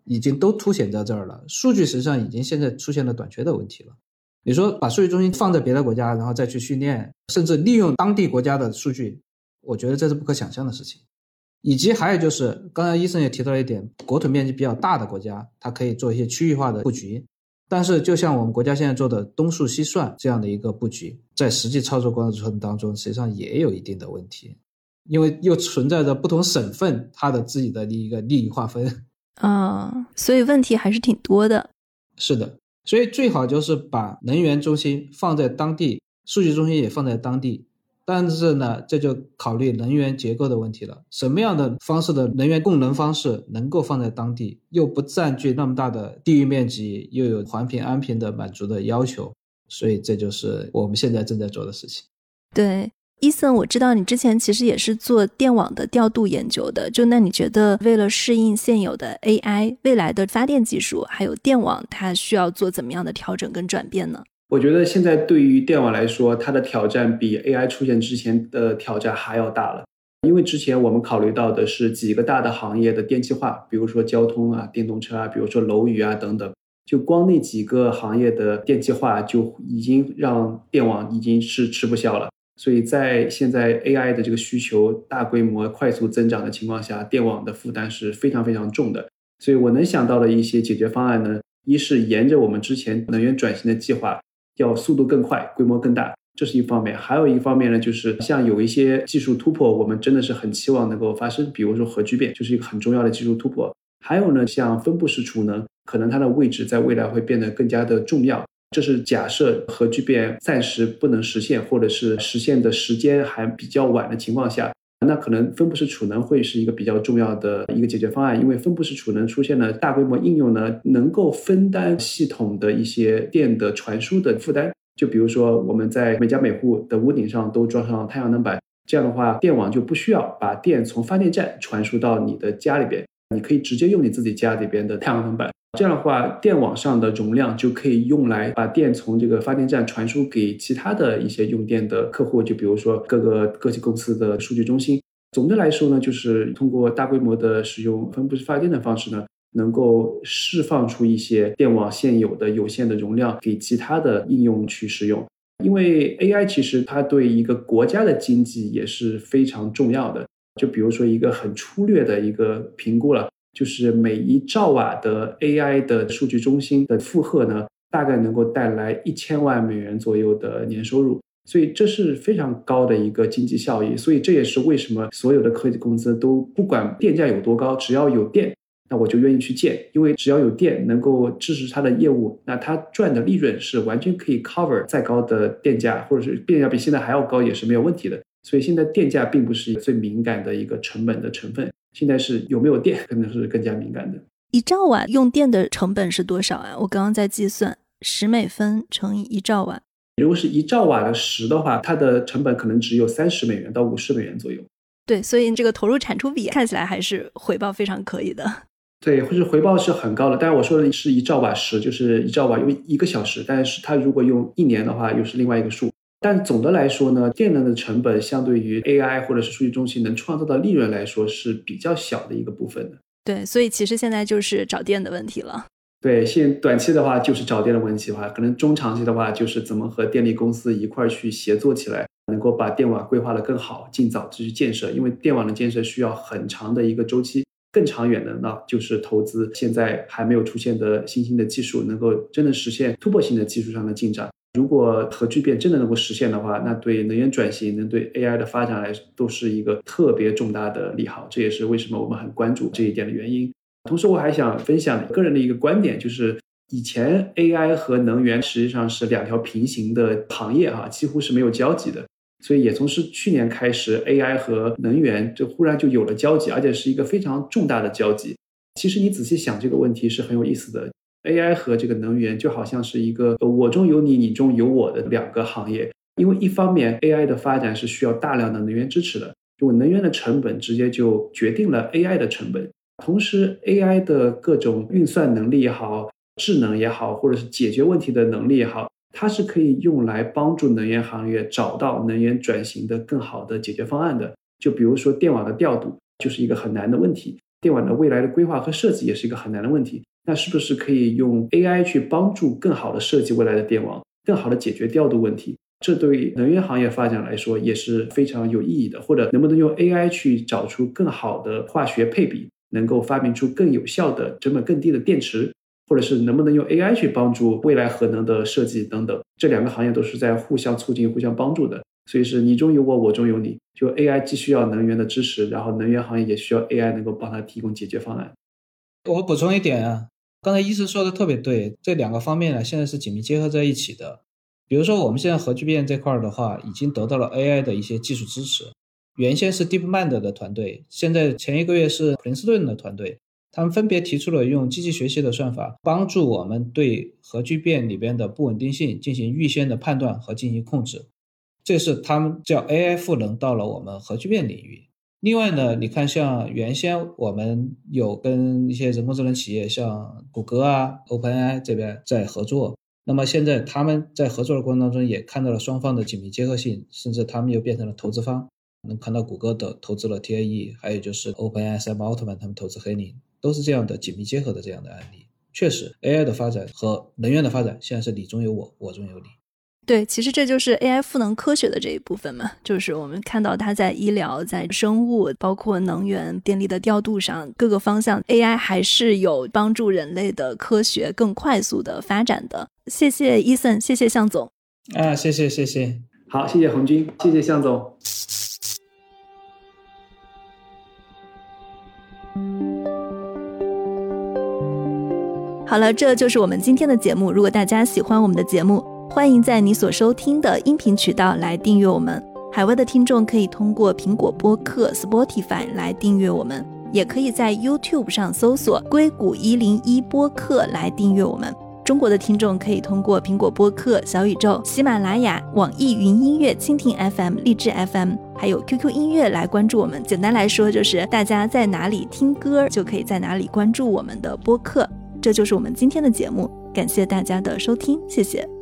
C: 已经都凸显在这儿了。数据实际上已经现在出现了短缺的问题了。你说把数据中心放在别的国家，然后再去训练，甚至利用当地国家的数据，我觉得这是不可想象的事情。以及还有就是刚才医生也提到了一点，国土面积比较大的国家它可以做一些区域化的布局，但是就像我们国家现在做的东数西算这样的一个布局，在实际操作过程当中实际上也有一定的问题，因为又存在着不同省份它的自己的一个利益划分
A: 所以问题还是挺多的。
C: 是的，所以最好就是把能源中心放在当地，数据中心也放在当地，但是呢，这就考虑能源结构的问题了。什么样的方式的能源供能方式能够放在当地，又不占据那么大的地域面积，又有环评安评的满足的要求，所以这就是我们现在正在做的事情。
A: 对，伊森，我知道你之前其实也是做电网的调度研究的，那你觉得为了适应现有的 AI 未来的发电技术还有电网，它需要做怎么样的调整跟转变呢？
B: 我觉得现在对于电网来说，它的挑战比 AI 出现之前的挑战还要大了。因为之前我们考虑到的是几个大的行业的电气化，比如说交通啊、电动车啊，比如说楼宇啊等等，就光那几个行业的电气化就已经让电网已经是吃不消了。所以在现在 AI 的这个需求大规模快速增长的情况下，电网的负担是非常非常重的。所以我能想到的一些解决方案呢，一是沿着我们之前能源转型的计划，要速度更快，规模更大，这是一方面。还有一方面呢，就是像有一些技术突破，我们真的是很期望能够发生，比如说核聚变就是一个很重要的技术突破。还有呢，像分布式储能，可能它的位置在未来会变得更加的重要。这是假设核聚变暂时不能实现，或者是实现的时间还比较晚的情况下，那可能分布式储能会是一个比较重要的一个解决方案。因为分布式储能出现了大规模应用呢，能够分担系统的一些电的传输的负担。就比如说我们在每家每户的屋顶上都装上太阳能板，这样的话电网就不需要把电从发电站传输到你的家里边，你可以直接用你自己家里边的太阳能板。这样的话电网上的容量就可以用来把电从这个发电站传输给其他的一些用电的客户，就比如说各个科技公司的数据中心。总的来说呢，就是通过大规模的使用分布式发电的方式呢，能够释放出一些电网现有的有限的容量给其他的应用去使用。因为 AI 其实它对一个国家的经济也是非常重要的。就比如说一个很粗略的一个评估了，就是每1兆瓦的 AI 的数据中心的负荷呢，大概能够带来1000万美元左右的年收入。所以这是非常高的一个经济效益。所以这也是为什么所有的科技公司都不管电价有多高，只要有电，那我就愿意去建。因为只要有电能够支持它的业务，那它赚的利润是完全可以 cover 再高的电价，或者是电价比现在还要高也是没有问题的。所以现在电价并不是最敏感的一个成本的成分，现在是有没有电可能是更加敏感的。
A: 1兆瓦用电的成本是多少啊？我刚刚在计算10美分乘以1兆瓦。
B: 如果是1兆瓦的10的话，它的成本可能只有30美元到50美元左右。
A: 对，所以这个投入产出比看起来还是回报非常可以的。
B: 对，或者回报是很高的。当然我说的是1兆瓦时，就是1兆瓦用1个小时，但是它如果用1年的话又是另外一个数。但总的来说呢，电能的成本相对于 AI 或者是数据中心能创造的利润来说是比较小的一个部分的。
A: 对，所以其实现在就是找电的问题了。
B: 对，现短期的话就是找电的问题的话，可能中长期的话就是怎么和电力公司一块去协作起来，能够把电网规划得更好，尽早去建设。因为电网的建设需要很长的一个周期，更长远的呢就是投资现在还没有出现的新兴的技术，能够真的实现突破性的技术上的进展。如果核聚变真的能够实现的话，那对能源转型、能对 AI 的发展来都是一个特别重大的利好，这也是为什么我们很关注这一点的原因。同时我还想分享个人的一个观点，就是以前 AI 和能源实际上是2条平行的行业几乎是没有交集的。所以也从去年开始 AI 和能源就忽然就有了交集，而且是一个非常重大的交集。其实你仔细想这个问题是很有意思的， AI 和这个能源就好像是一个我中有你，你中有我的2个行业。因为一方面 AI 的发展是需要大量的能源支持的，如果能源的成本直接就决定了 AI 的成本。同时 AI 的各种运算能力也好，智能也好，或者是解决问题的能力也好，它是可以用来帮助能源行业找到能源转型的更好的解决方案的。就比如说电网的调度就是一个很难的问题， 电网的未来的规划和设计也是一个很难的问题。那是不是可以用 AI 去帮助更好的设计未来的电网，更好的解决调度问题？这对能源行业发展来说也是非常有意义的。或者能不能用 AI 去找出更好的化学配比，能够发明出更有效的成本更低的电池？或者是能不能用 AI 去帮助未来核能的设计等等？这两个行业都是在互相促进互相帮助的，所以是你中有我，我中有你。就 AI 既需要能源的支持，然后能源行业也需要 AI 能够帮它提供解决方案。
C: 我补充一点啊，刚才医生说的特别对，这两个方面呢现在是紧密结合在一起的。比如说我们现在核聚变这块的话，已经得到了 AI 的一些技术支持。原先是 DeepMind 的团队，现在前一个月是普林斯顿的团队，他们分别提出了用机器学习的算法帮助我们对核聚变里边的不稳定性进行预先的判断和进行控制，这是他们叫 AI 赋能到了我们核聚变领域。另外呢，你看像原先我们有跟一些人工智能企业像谷歌啊 OpenAI 这边在合作，那么现在他们在合作的过程当中也看到了双方的紧密结合性，甚至他们又变成了投资方。能看到谷歌的投资了 TAE， 还有就是 OpenAI Sam Altman 他们投资黑宁，都是这样的紧密结合的这样的案例。确实 AI 的发展和能源的发展现在是你中有我，我中有你。
A: 对，其实这就是 AI 赋能科学的这一部分嘛，就是我们看到它在医疗、在生物、包括能源、电力的调度上各个方向 AI 还是有帮助人类的科学更快速的发展的。谢谢伊森，谢谢向总。
C: 谢谢。
B: 好，谢谢红军，谢谢向总。
A: 好了，这就是我们今天的节目。如果大家喜欢我们的节目，欢迎在你所收听的音频渠道来订阅我们。海外的听众可以通过苹果播客 Spotify 来订阅我们，也可以在 YouTube 上搜索硅谷101播客来订阅我们。中国的听众可以通过苹果播客、小宇宙、喜马拉雅、网易云音乐、蜻蜓 FM、荔枝 FM 还有 QQ 音乐来关注我们。简单来说就是大家在哪里听歌就可以在哪里关注我们的播客。这就是我们今天的节目，感谢大家的收听，谢谢。